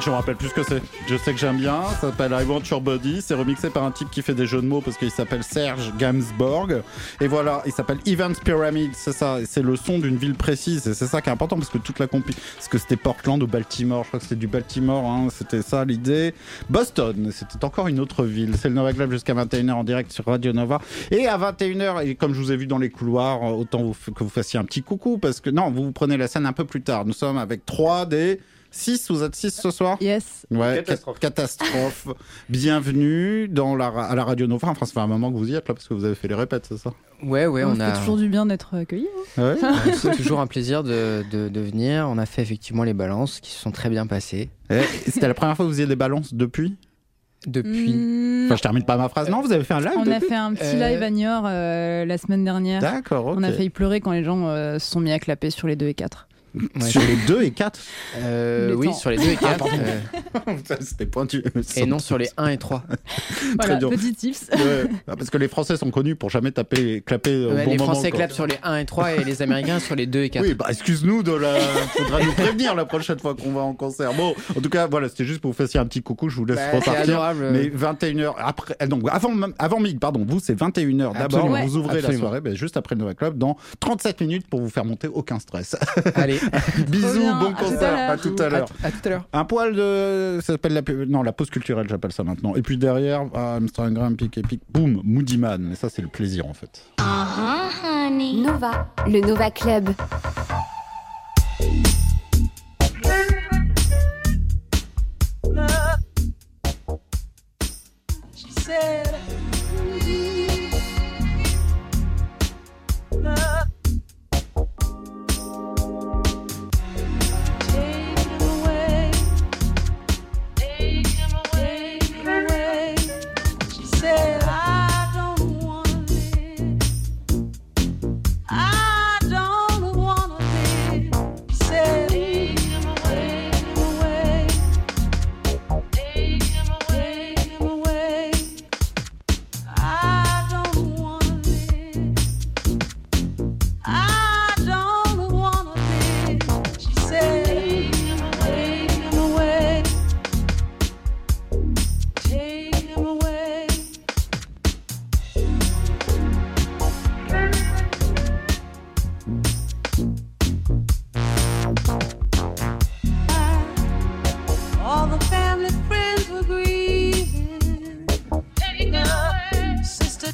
je me rappelle plus ce que c'est. Je sais que j'aime bien. Ça s'appelle I Want Your Body. C'est remixé par un type qui fait des jeux de mots parce qu'il s'appelle Serge Gainsbourg. Et voilà, il s'appelle Evans Pyramid. C'est ça. C'est le son d'une ville précise. Et c'est ça qui est important parce que toute la compi. Parce que c'était Portland ou Baltimore. Je crois que c'était du Baltimore. Hein. C'était ça l'idée. Boston. C'était encore une autre ville. C'est le Nova Club jusqu'à vingt et une heures en direct sur Radio Nova. Et à vingt et une heures, et comme je vous ai vu dans les couloirs, autant vous, que vous fassiez un petit coucou parce que non, vous, vous prenez la scène un peu plus tard. Nous sommes avec trois des six, vous êtes six ce soir ? Yes. Ouais, Catastrophe. Catastrophe. Bienvenue dans la, à la Radio Nova. Enfin, ça fait un moment que vous y êtes là parce que vous avez fait les répètes, c'est ça ? Ouais, ouais, on, on a. fait toujours du bien d'être accueillis. Hein. Ouais. Ouais, c'est toujours un plaisir de, de, de venir. On a fait effectivement les balances qui se sont très bien passées. Et c'était la première fois que vous faisiez des balances depuis ? Depuis. Mmh, Enfin, je termine pas ma phrase. Non, vous avez fait un live on depuis a fait un petit Euh, live à Niort euh, la semaine dernière. D'accord, ok. On a failli pleurer quand les gens euh, se sont mis à clapper sur les deux et quatre. Ouais, Sur les deux et quatre Euh, Les oui, temps. sur les deux et Ah, quatre. pardon. euh, C'était pointu. et non sur les un et trois. Voilà, dur. petit tips. Ouais. Ah, parce que les Français sont connus pour jamais taper, clapper au Ouais, bon les moment. Français quoi. clapent sur les un et trois et les Américains sur les deux et quatre. Oui, bah excuse-nous de la. Faudra nous prévenir la prochaine fois qu'on va en concert. Bon, en tout cas, voilà, c'était juste pour vous faire un petit coucou. Je vous laisse Bah, c'est repartir. adorable. Mais vingt et une heures après, euh, donc avant, avant Mig, pardon, vous c'est vingt et une heures d'abord. Absolument. Vous ouvrez Absolument. la soirée, ben, juste après le Nova Club, dans trente-sept minutes pour vous faire monter aucun stress. Allez, Bisous, bien. bon À tout à concert, l'heure. à tout à à, l'heure. à tout à l'heure. Un poil de. Ça s'appelle la. Non, la pause culturelle, j'appelle ça maintenant. Et puis derrière, ah, Instagram, pic et pic, boum, Moody Man. Mais ça, c'est le plaisir en fait. Uh-huh, honey. Nova, le Nova Club. She said, "Please, love, take him away, take him away, take him away." She said, "I don't wanna live, I don't wanna live." She said, "Take him away, take him away, take him away, take him away." I don't wanna live, I don't wanna live. She said, "Take him away, take him away, take him away." All the family friends were grieving. Take her away, sister.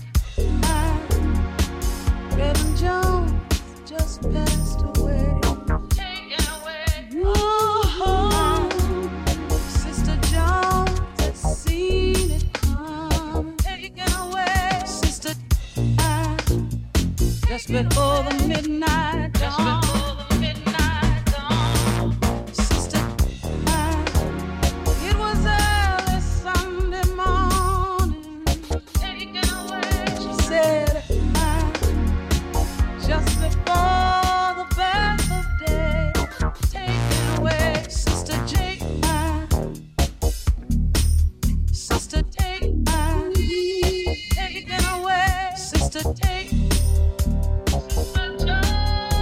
Reverend Jones just passed away. Take her away. Oh, Sister Jones has seen it come. Take her away, sister. Just before the midnight dawn. Just before the midnight dawn. Sister, it was early Sunday morning. Take it away, she said. Just before the birth of day. Take it away, Sister Jake. Sister, take, take it away, Sister, take. Sister, take.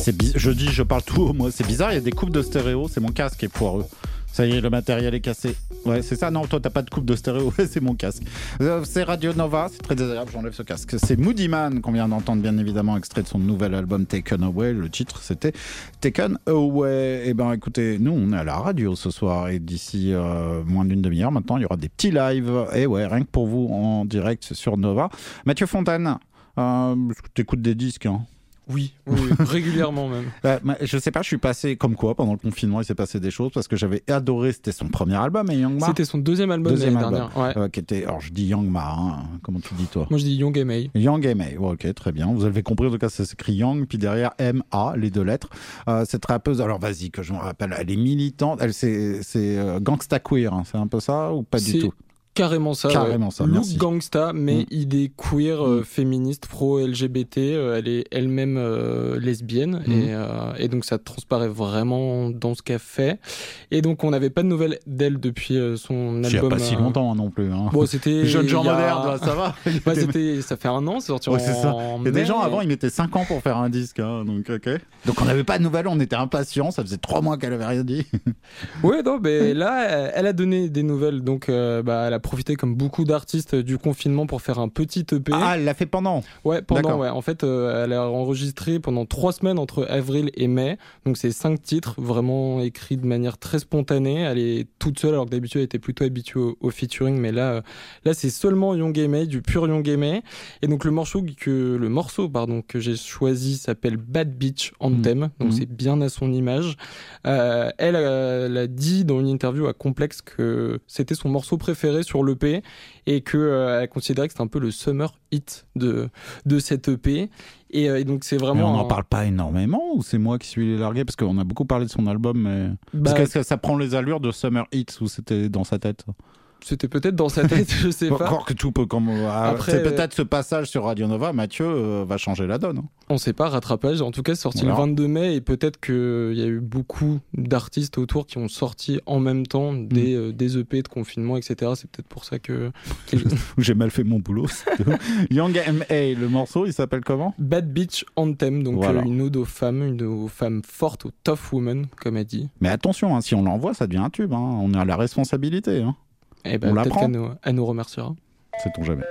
C'est biz- je dis, je parle tout haut, moi. C'est bizarre, il y a des coupes de stéréo. C'est mon casque qui est foireux. Ça y est, le matériel est cassé. Ouais, c'est ça. Non, toi, t'as pas de coupe de stéréo. C'est mon casque. Euh, c'est Radio Nova. C'est très désagréable. J'enlève ce casque. C'est Moody Man qu'on vient d'entendre, bien évidemment, extrait de son nouvel album Taken Away. Le titre, c'était Taken Away. Eh ben, écoutez, nous, on est à la radio ce soir. Et d'ici euh, moins d'une demi-heure, maintenant, il y aura des petits lives. Et ouais, rien que pour vous, en direct sur Nova. Mathieu Fontaine, euh, t'écoutes des disques, hein? Oui, oui, régulièrement même. Euh, je sais pas, je suis passé comme quoi pendant le confinement, il s'est passé des choses parce que j'avais adoré, c'était son premier album, et Young Ma. C'était son deuxième album deuxième l'année album, dernière. Ouais. Euh, qui était, alors je dis Young Ma, hein, comment tu dis toi? Moi je dis Young M A. Young M A, ouais, ok, très bien. Vous avez compris, en tout cas, ça s'écrit Young, puis derrière M A, les deux lettres. Euh, cette rappeuse, alors vas-y, que je me rappelle, elle est militante, elle, c'est, c'est euh, Gangsta Queer, hein, c'est un peu ça ou pas C'est... du tout? Carrément ça, Carrément ouais. ça, Look merci. gangsta, mais Mm. il est queer, euh, Mm. féministe, pro-L G B T, euh, elle est elle-même euh, lesbienne, Mm. et, euh, et donc ça transparaît vraiment dans ce qu'elle fait. Et donc on n'avait pas de nouvelles d'elle depuis euh, son Il y a album. pas si euh, longtemps hein, non plus. Hein. Bon, c'était. Les jeunes gens il y a- modernes, là, ça va. Bah, c'était, ça fait un an, c'est sorti Ouais, en c'est ça. Il y a des mai. gens avant, ils mettaient cinq ans pour faire un disque. Hein, donc, ok. Donc on n'avait pas de nouvelles, on était impatients. Ça faisait trois mois qu'elle avait rien dit. Ouais, non, mais là, euh, elle a donné des nouvelles, donc euh, bah, elle a profité comme beaucoup d'artistes du confinement pour faire un petit E P. Ah, elle l'a fait pendant. Ouais, pendant, D'accord. ouais. En fait, euh, elle a enregistré pendant trois semaines entre avril et mai. Donc, c'est cinq titres vraiment écrits de manière très spontanée. Elle est toute seule, alors que d'habitude, elle était plutôt habituée au, au featuring. Mais là, euh, là, c'est seulement Young M A, du pur Young M A. Et donc, le morceau que, le morceau, pardon, que j'ai choisi s'appelle Bad Bitch Anthem. Mmh. Donc, Mmh. c'est bien à son image. Euh, elle, euh, elle a dit dans une interview à Complex que c'était son morceau préféré sur l'E P et que euh, elle considérait que c'était un peu le summer hit de de cette E P. Et, euh, et donc c'est Mais vraiment. on n'en un- parle pas énormément ou c'est moi qui suis les largué parce qu'on a beaucoup parlé de son album, mais Bah, parce que ça, ça prend les allures de Summer Hits ou c'était dans sa tête. C'était peut-être dans sa tête, je sais pas. Encore que tout peut comme. ah, Après, c'est peut-être ce passage sur Radio Nova, Mathieu euh, va changer la donne. hein. On sait pas, rattrapage. En tout cas, c'est sorti Voilà. le vingt-deux mai et peut-être qu'il y a eu beaucoup d'artistes autour qui ont sorti en même temps des, euh, des E P de confinement, et cetera. C'est peut-être pour ça que. qu'il- J'ai mal fait mon boulot. c'est tout. Young M A, le morceau, il s'appelle comment? Bad Bitch Anthem, donc Voilà. euh, une ode aux femmes, une ode aux femmes fortes, aux tough women, comme elle dit. Mais attention, hein, si on l'envoie, ça devient un tube. Hein. On a la responsabilité. Hein. Et ben, On peut-être l'apprend. qu'elle nous, elle nous remerciera. Sait-on jamais.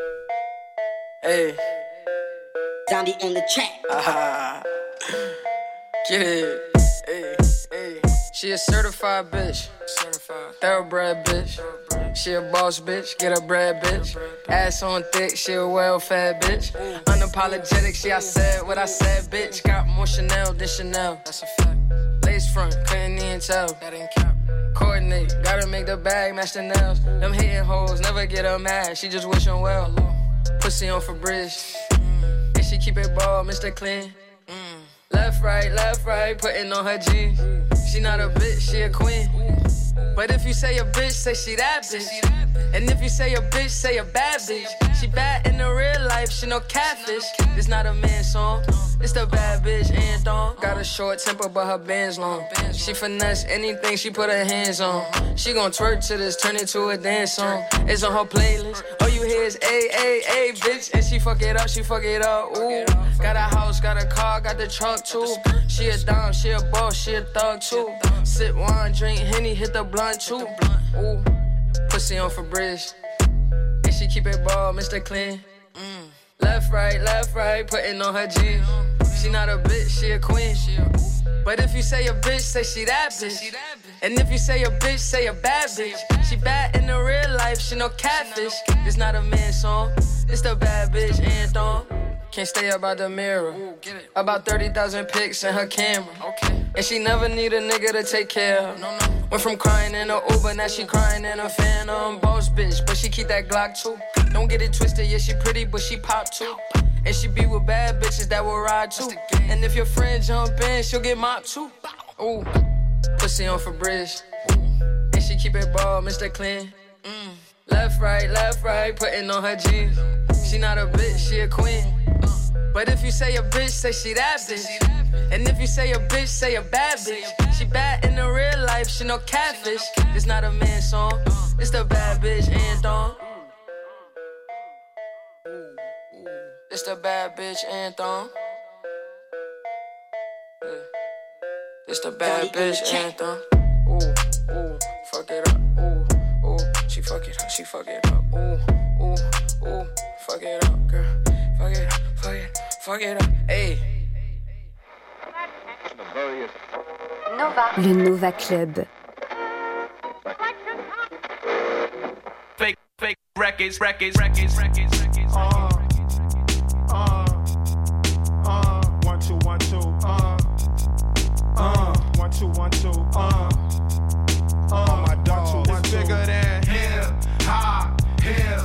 Hey, Zombie on the track. Ah, get it. Hey, hey. She a certified bitch. Certified. Thoroughbred bitch. She a boss bitch. Get a bread bitch. Ass on thick. She a well-fed bitch. Unapologetic. She I said what I said, bitch. Got more Chanel than Chanel. That's a fact. Lace front. Couldn't even tell. That ain't count. Coordinate, gotta make the bag match the nails. Them hating hoes never get her mad, she just wish them well. Pussy on for bridge, and she keep it ball, Mister Clean. Left, right, left, right, putting on her jeans. She not a bitch, she a queen. But if you say a bitch, say she that bitch. And if you say a bitch, say a bad bitch. She bad in the real life, she no catfish. It's not a man song, it's the bad bitch anthem. Got a short temper, but her band's long. She finesse anything she put her hands on. She gon' twerk to this, turn it to a dance song. It's on her playlist. All you hear is A, A, A, bitch. And she fuck it up, she fuck it up, ooh. Got a house, got a car, got the truck too. She a dime, she a boss, she a thug too. Sip wine, drink Henny, hit the blunt too. Ooh, pussy on for bridge. And she keep it ball, Mister Clean. Mm. Left, right, left, right, putting on her jeans. She not a bitch, she a queen. But if you say a bitch, say she that bitch. And if you say a bitch, say a bad bitch. She bad in the real life, she no catfish. It's not a man song, it's the bad bitch anthem. Can't stay up out the mirror. About thirty thousand pics in her camera. And she never need a nigga to take care of. Went from crying in a Uber, now she crying in a Phantom. Boss bitch, but she keep that Glock too. Don't get it twisted, yeah she pretty, but she pop too. And she be with bad bitches that will ride too. And if your friend jump in, she'll get mopped too. Ooh, pussy on for bridge. And she keep it ball, Mister Clean. Mm. Left, right, left, right, putting on her jeans. She not a bitch, she a queen. But if you say a bitch, say she that bitch. And if you say a bitch, say a bad bitch. She bad in the real life, she no catfish. It's not a man song, it's the bad bitch anthem. It's the bad bitch anthem. It's the bad bitch anthem. Ooh, ooh, fuck it up. Ooh, ooh, she fuck it up, she fuck it up. Ooh, ooh, ooh, fuck it up, girl. Fuck it up, fuck it, fuck it up. Hey. Nova. Le Nova Club. Fake, fake records, records, records, records, records. Uh, uh, uh, one, two, one, two, uh, uh, one, two, one, two, uh, uh, my dog, two, one, two. It's bigger than hip, hop, hip,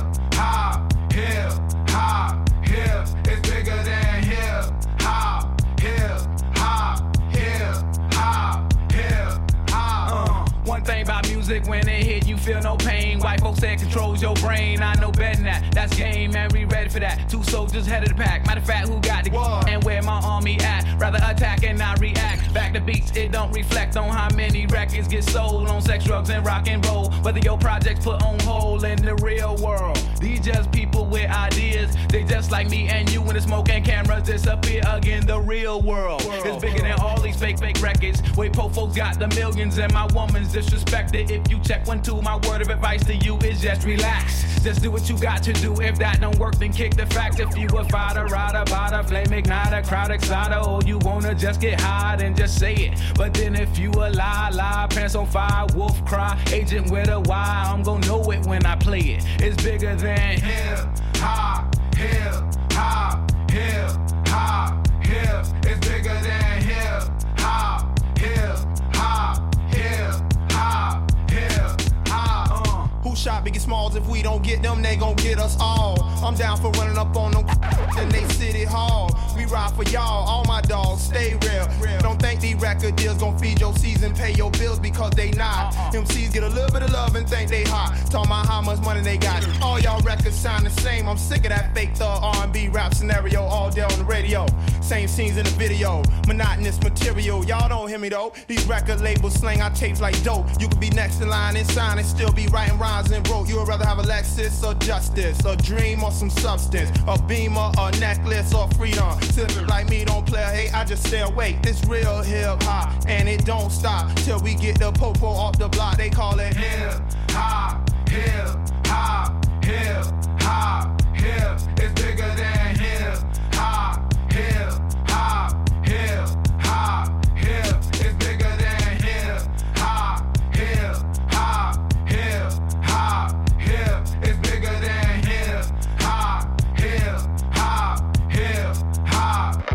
hop, hip, hop, hip. It's bigger than hip, hop, hip, hop, hip, hop, hip, hop. Uh, one thing about music, when it hit, you feel no pain. White folks say it controls your brain. I know better than that. That's game, man. We ready for that. Two soldiers head of the pack. Matter of fact, who got the what? And where my army at? Rather attack and not react. Back to beats, it don't reflect on how many records get sold on sex, drugs, and rock and roll. Whether your projects put on hold in the real world. These just people with ideas. They just like me and you when the smoke and cameras disappear again. The real world, world is bigger than all these fake, fake records. Wait, po folks got the millions and my woman's disrespected. If you check one, two, my word of advice to you is just relax. Just do what you got to do. If that don't work, then kick the fact. If you a fighter, rider, bada, flame igniter, crowd exciter, or you wanna just get high, then just say it. But then if you a lie, lie, pants on fire, wolf cry, agent with a Y, I'm gonna know it when I play it. It's bigger than hip, hop, hip, hop, hip, hop, hip. It's bigger than hip, hop, hip, hop, hip, hop, hip, hop. Uh, who shot Biggie Smalls? If we don't get them, they gon' get us all. I'm down for running up on them in they city hall. We ride for y'all, all my dogs, stay real. Don't think these record deals gon' feed your season, pay your bills because they not. M Cs get a little bit of love and think they hot. Talking about how much money they got. All y'all records sound the same. I'm sick of that fake thug R and B rap scenario all day on the radio. Same scenes in the video, monotonous material. Y'all don't hear me though. These record labels slang our tapes like dope. You could be next in line and sign and still be writing rhymes and wrote. You would rather have a Lexus or justice, a dream or some substance, a beamer, a necklace or freedom. Sipping like me don't play, hey, I just stay awake. This real hip hop, and it don't stop till we get the popo off the block. They call it hip hop, hip hop, hip hop, hip. It's bigger than hip hop, hip hop, hip hop, hip. It's bigger than hip hop, hip hop, hip hop, hip. It's bigger than hip hop, hip hop, hip hop.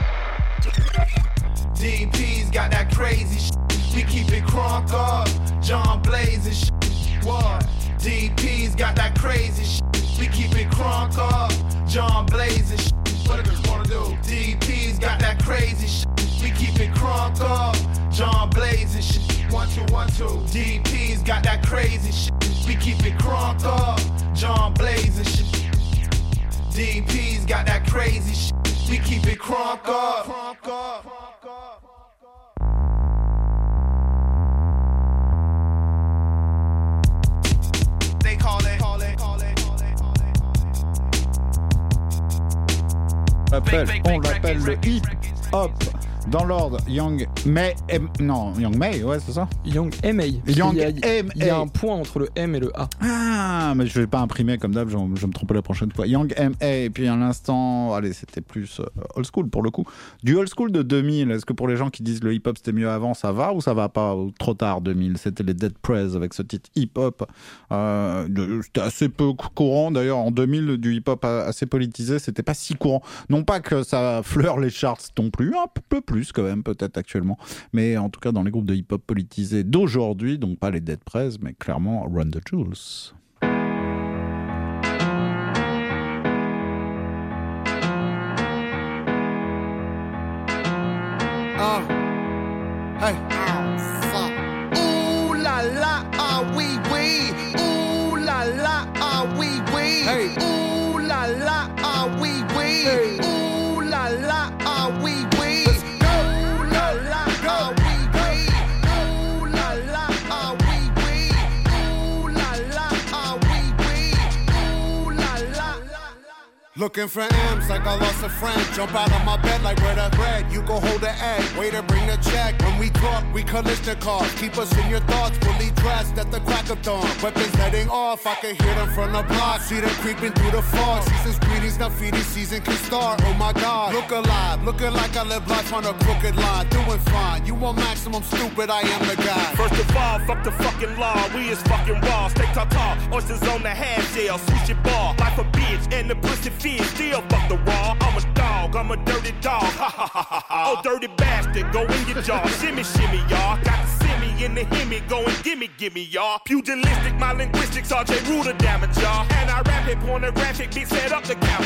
D P's got that crazy shit. We keep it crunk up. John Blaze and shit. What? D P's got that crazy shit. We keep it crunk up. John Blaze and shit. What do you wanna do? D P's got that crazy shit. We keep it crunk up. John Blaze and shit. One, two, one, two. D P's got that crazy shit. We keep it crunk up. John Blaze and shit. D P's got that crazy shit. We keep it crunk up. Crunk up. They call it, call it, call it, call it, call it. On l'appelle, on l'appelle le hip hop. Dans l'ordre, Young May, M... non, Young May, ouais, c'est ça. Young M A. Young il y a, M A. Il y a un point entre le M et le A. Ah, mais je vais pas imprimer comme d'hab, je vais me tromper la prochaine fois. Young M A, et puis à l'instant, allez, c'était plus euh, old school pour le coup. Du old school de deux mille, est-ce que pour les gens qui disent le hip-hop c'était mieux avant, ça va ou ça va pas? Ou trop tard deux mille, c'était les Dead Prez avec ce titre hip-hop. Euh, de, c'était assez peu courant, d'ailleurs en deux mille, du hip-hop assez politisé, c'était pas si courant. Non pas que ça fleure les charts non plus, un peu plus. Plus quand même peut-être actuellement, mais en tout cas dans les groupes de hip-hop politisés d'aujourd'hui, donc pas les Dead Prez, mais clairement Run the Jewels. Uh, hey. Ooh la la, ah oui oui. Ooh la la, ah oui oui. Hey. Ooh la la, ah oui oui. Hey. Ooh la la, ah oui oui. Looking for M's like I lost a friend. Jump out of my bed like where the bread. You go hold the egg. Waiter, bring the check. When we talk, we collision cars. Keep us in your thoughts. Fully dressed at the crack of dawn. Weapons letting off. I can hear them from the block. See them creeping through the fog. Season's greetings, now feeding season can start. Oh my God. Look alive. Looking like I live life on a crooked line. Doing fine. You want maximum stupid. I am the guy. First of all, fuck the fucking law. We is fucking raw. Stay tartar. Oysters on the half shell. Sushi bar. Life a bitch. And the pussy fish. Still fuck the raw. I'm a dog. I'm a dirty dog. Ha ha ha ha ha. Oh, dirty bastard. Go in your jaw. Shimmy, shimmy, y'all. Got the simmy in the himmy. Go and gimme, gimme, y'all. Pugilistic, my linguistics. R J Ruder damage, y'all. And I rap it, pornographic. Beat set up the camera.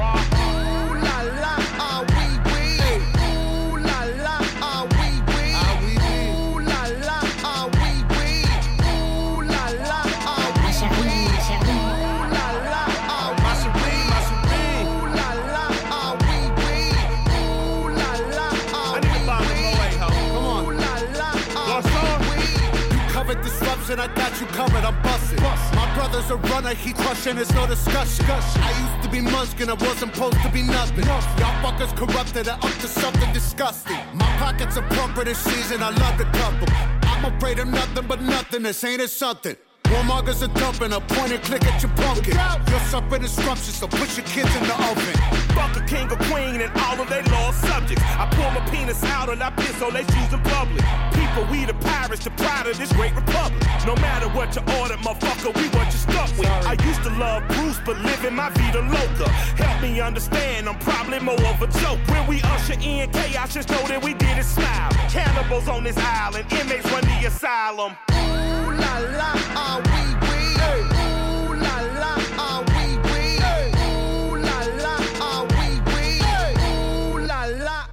Ooh la la. Ah, oui, oui. Ooh la la. Ah, oui, oui. Ah, oui, oui. Ooh la la. Ah, oui, oui. Ooh la la. Ah, oui, oui. Ooh la la. Ah, ma chérie, ma chérie. Ooh la la. Ah, oui, oui. Ooh la la. Ah, oui, oui. Come on. Ooh la la. Ah, oui, oui. You covered disruption, I got you covered. I'm busting. My brother's a runner, he crushing, there's no discussion. I used to be Munchkin, I wasn't supposed to be nothing. Y'all fuckers corrupted and up to something disgusting. My pockets are plumper this season, I love the couple. I'm afraid of nothing but nothing, this ain't it something. Warmongers are dumping, a point and click at your pumpkin. You're suffering disruption, so put your kids in the oven. Fuck a king or queen and all of their lost subjects. I pull my penis out and I piss on their shoes in public. People, we the pirates, the pride of this great republic. No matter what you order, motherfucker, we what you stuck with. I used to love Bruce, but living my vida loca. Help me understand, I'm probably more of a joke. When we usher in chaos, just know that we did it smile. Cannibals on this island, inmates run the asylum. Ooh la la, ah oui oui. Ooh la la, ah oui oui. Ooh la la, ah oui oui. Ooh la la.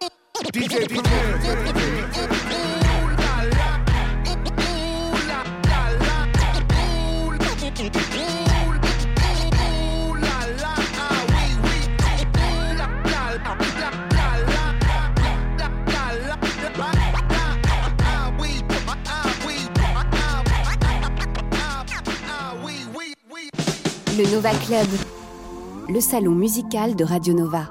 D J, D J. Ooh la la. Ooh la la la. Ooh la la, ah oui oui. Ooh la la la la la la la la. Le Nova Club, le salon musical de Radio Nova.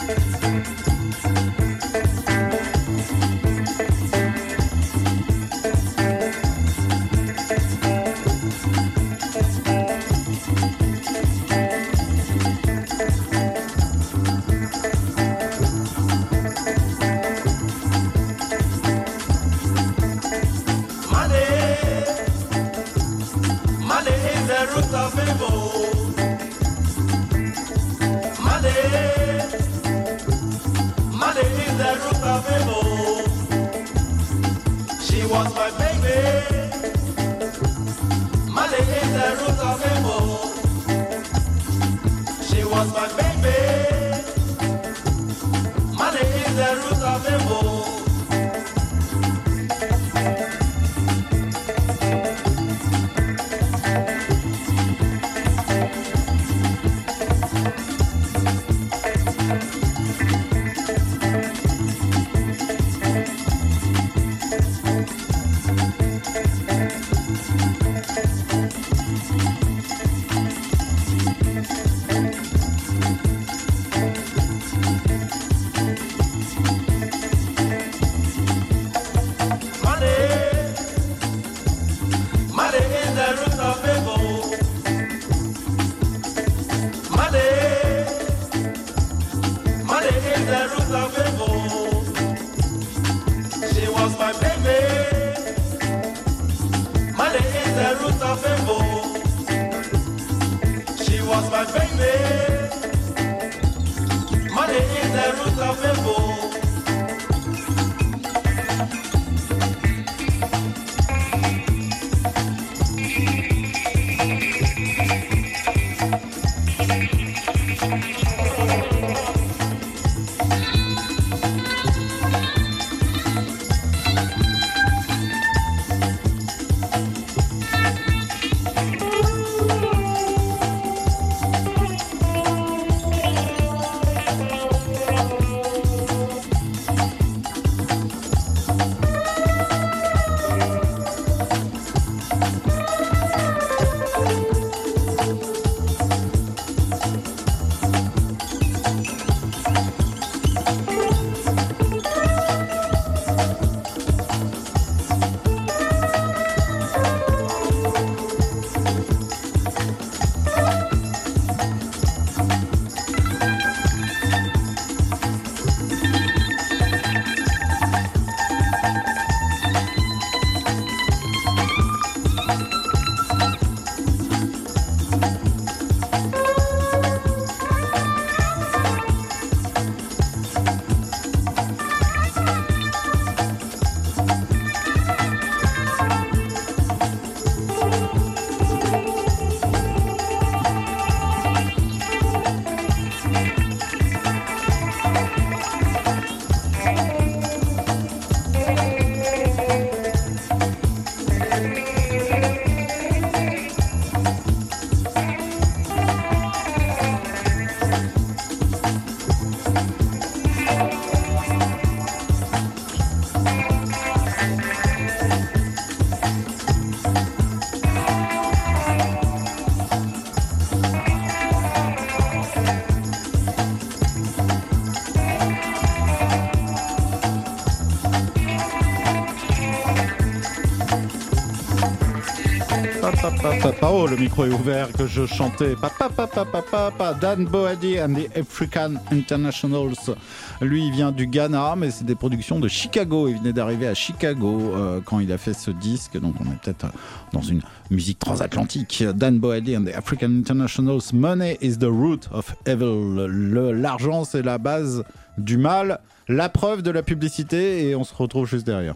Oh, le micro est ouvert, que je chantais. Papa, papa, papa, papa, Dan Boadi and the African Internationals. Lui, il vient du Ghana, mais c'est des productions de Chicago. Il venait d'arriver à Chicago euh, quand il a fait ce disque. Donc, on est peut-être dans une musique transatlantique. Dan Boadi and the African Internationals. Money is the root of evil. Le, l'argent, c'est la base du mal. La preuve de la publicité. Et on se retrouve juste derrière.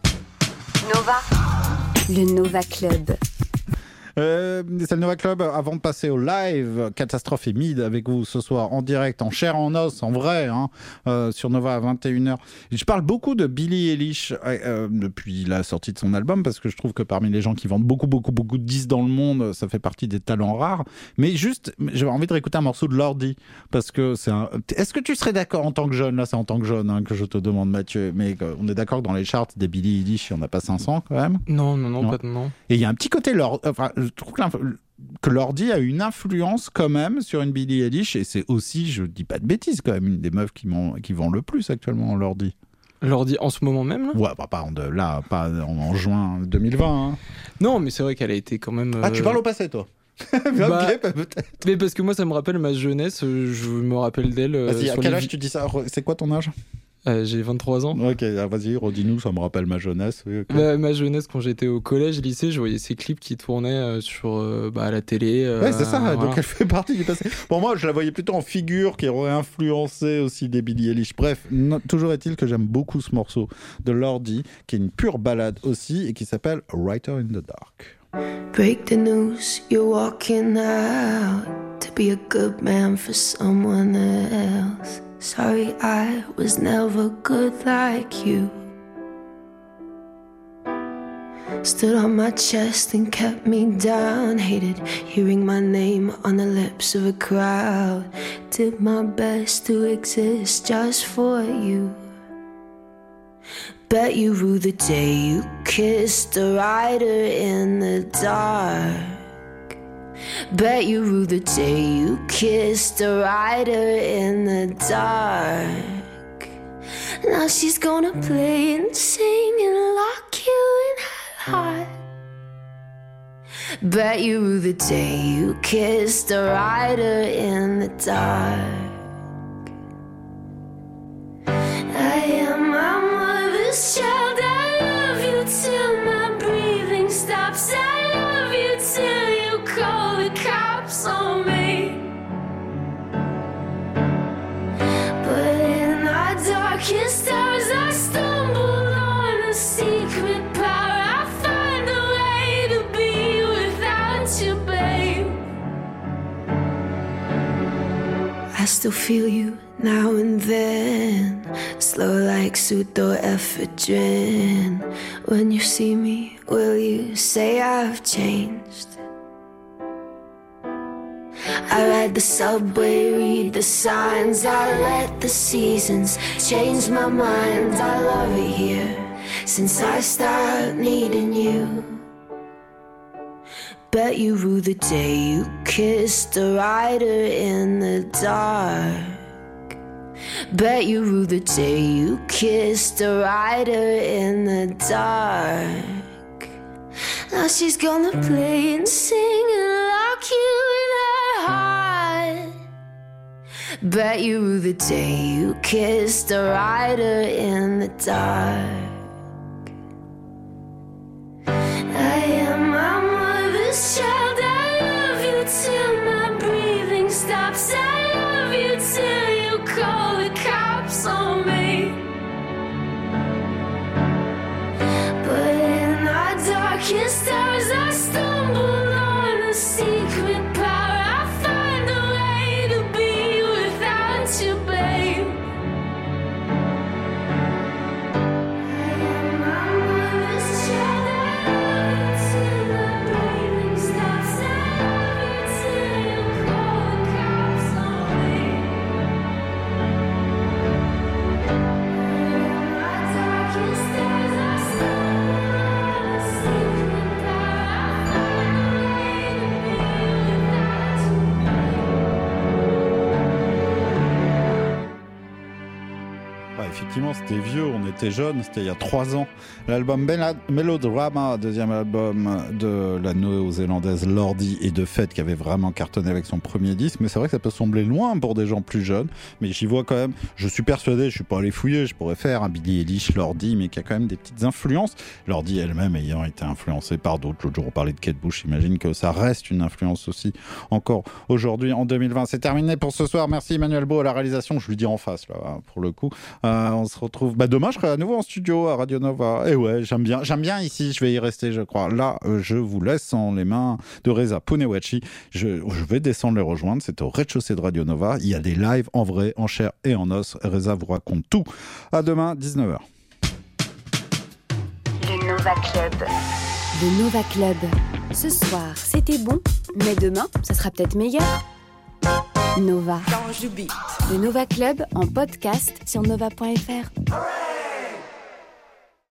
Nova. Le Nova Club. Euh, c'est le Nova Club. Avant de passer au live, Catastrophe et Mid avec vous ce soir en direct, en chair en os, en vrai, hein, euh, sur Nova à vingt et une heures. Je parle beaucoup de Billie Eilish euh, depuis la sortie de son album parce que je trouve que parmi les gens qui vendent beaucoup, beaucoup, beaucoup de disques dans le monde, ça fait partie des talents rares. Mais juste, j'avais envie de réécouter un morceau de Lordi parce que c'est un... Est-ce que tu serais d'accord en tant que jeune, là c'est en tant que jeune hein, que je te demande Mathieu, mais on est d'accord que dans les charts des Billie Eilish, il n'y en a pas cinq cents quand même? Non, non, non, non. Pas de non. Et il y a un petit côté Lord... enfin, je trouve que, que Lordi a une influence quand même sur une Billie Eilish, et c'est aussi, je dis pas de bêtises, quand même une des meufs qui, qui vend le plus actuellement, Lordi. Lordi en ce moment même là Ouais, bah, pas en de, là, pas en, en juin deux mille vingt. Hein. Non, mais c'est vrai qu'elle a été quand même. Ah, euh... tu parles au passé, toi? bah, ok, peut-être. Mais parce que moi, ça me rappelle ma jeunesse. Je me rappelle d'elle. Vas-y, euh, à quel âge vi- tu dis ça? C'est quoi ton âge? Euh, j'ai vingt-trois ans. Ok, vas-y, redis-nous, ça me rappelle ma jeunesse. Oui, okay. bah, ma jeunesse, quand j'étais au collège, lycée, je voyais ces clips qui tournaient euh, sur euh, bah, la télé. Euh, ouais, c'est ça, voilà. donc elle fait partie du passé. Pour moi, je la voyais plutôt en figure qui aurait influencé aussi des Billie Eilish. Bref, no, toujours est-il que j'aime beaucoup ce morceau de Lordi, qui est une pure balade aussi, et qui s'appelle Writer in the Dark. Break the news, you're walking out to be a good man for someone else. Sorry, I was never good like you. Stood on my chest and kept me down. Hated hearing my name on the lips of a crowd. Did my best to exist just for you. Bet you rue the day you kissed a rider in the dark. Bet you rue the day you kissed a rider in the dark. Now she's gonna play and sing and lock you in her heart. Bet you rue the day you kissed a rider in the dark. I am my mother's child. I love you till my breathing stops. I love you till you call the cops on me. But in our darkest hours I stumbled on a secret power. I find a way to be without you, babe. I still feel you now and then, slow like pseudoephedrine. When you see me, will you say I've changed? I ride the subway, read the signs. I let the seasons change my mind. I love it here since I started needing you. Bet you rue the day you kissed a rider in the dark. Bet you rue the day you kissed a rider in the dark. Now she's gonna play and sing and lock you in her heart. Bet you rue the day you kissed a rider in the dark. I am my mother's child. I love you till my breathing stops. I love you till you call the cops on me. But in our darkest hours I stumbled on a secret power. I find a way to be without you, babe. I am my mother's child. I love you till my breathing stops. I love you till you call the cops on me. Ouais, effectivement, c'était vieux, on était jeunes, c'était il y a trois ans. L'album Mel- Melodrama, deuxième album de la néo-zélandaise Lordi, et de fait qui avait vraiment cartonné avec son premier disque. Mais c'est vrai que ça peut sembler loin pour des gens plus jeunes, mais j'y vois quand même. Je suis persuadé, je suis pas allé fouiller, je pourrais faire un Billie Eilish, Lordi, mais qui a quand même des petites influences. Lordi elle-même ayant été influencée par d'autres. L'autre jour on parlait de Kate Bush, j'imagine que ça reste une influence aussi encore aujourd'hui en deux mille vingt. C'est terminé pour ce soir. Merci Emmanuel Beau à la réalisation. Je lui dis en face là, pour le coup. Euh, on se retrouve. Bah demain, je serai à nouveau en studio à Radio Nova. Et ouais, j'aime bien, j'aime bien ici. Je vais y rester, je crois. Là, euh, je vous laisse en les mains de Reza Punewachi. Je, je vais descendre les rejoindre. C'est au rez-de-chaussée de Radio Nova. Il y a des lives en vrai, en chair et en os. Reza vous raconte tout. À demain, dix-neuf heures. Le Nova Club. Le Nova Club. Ce soir, c'était bon, mais demain, ça sera peut-être meilleur. Nova. Le Nova Club en podcast sur nova point f r.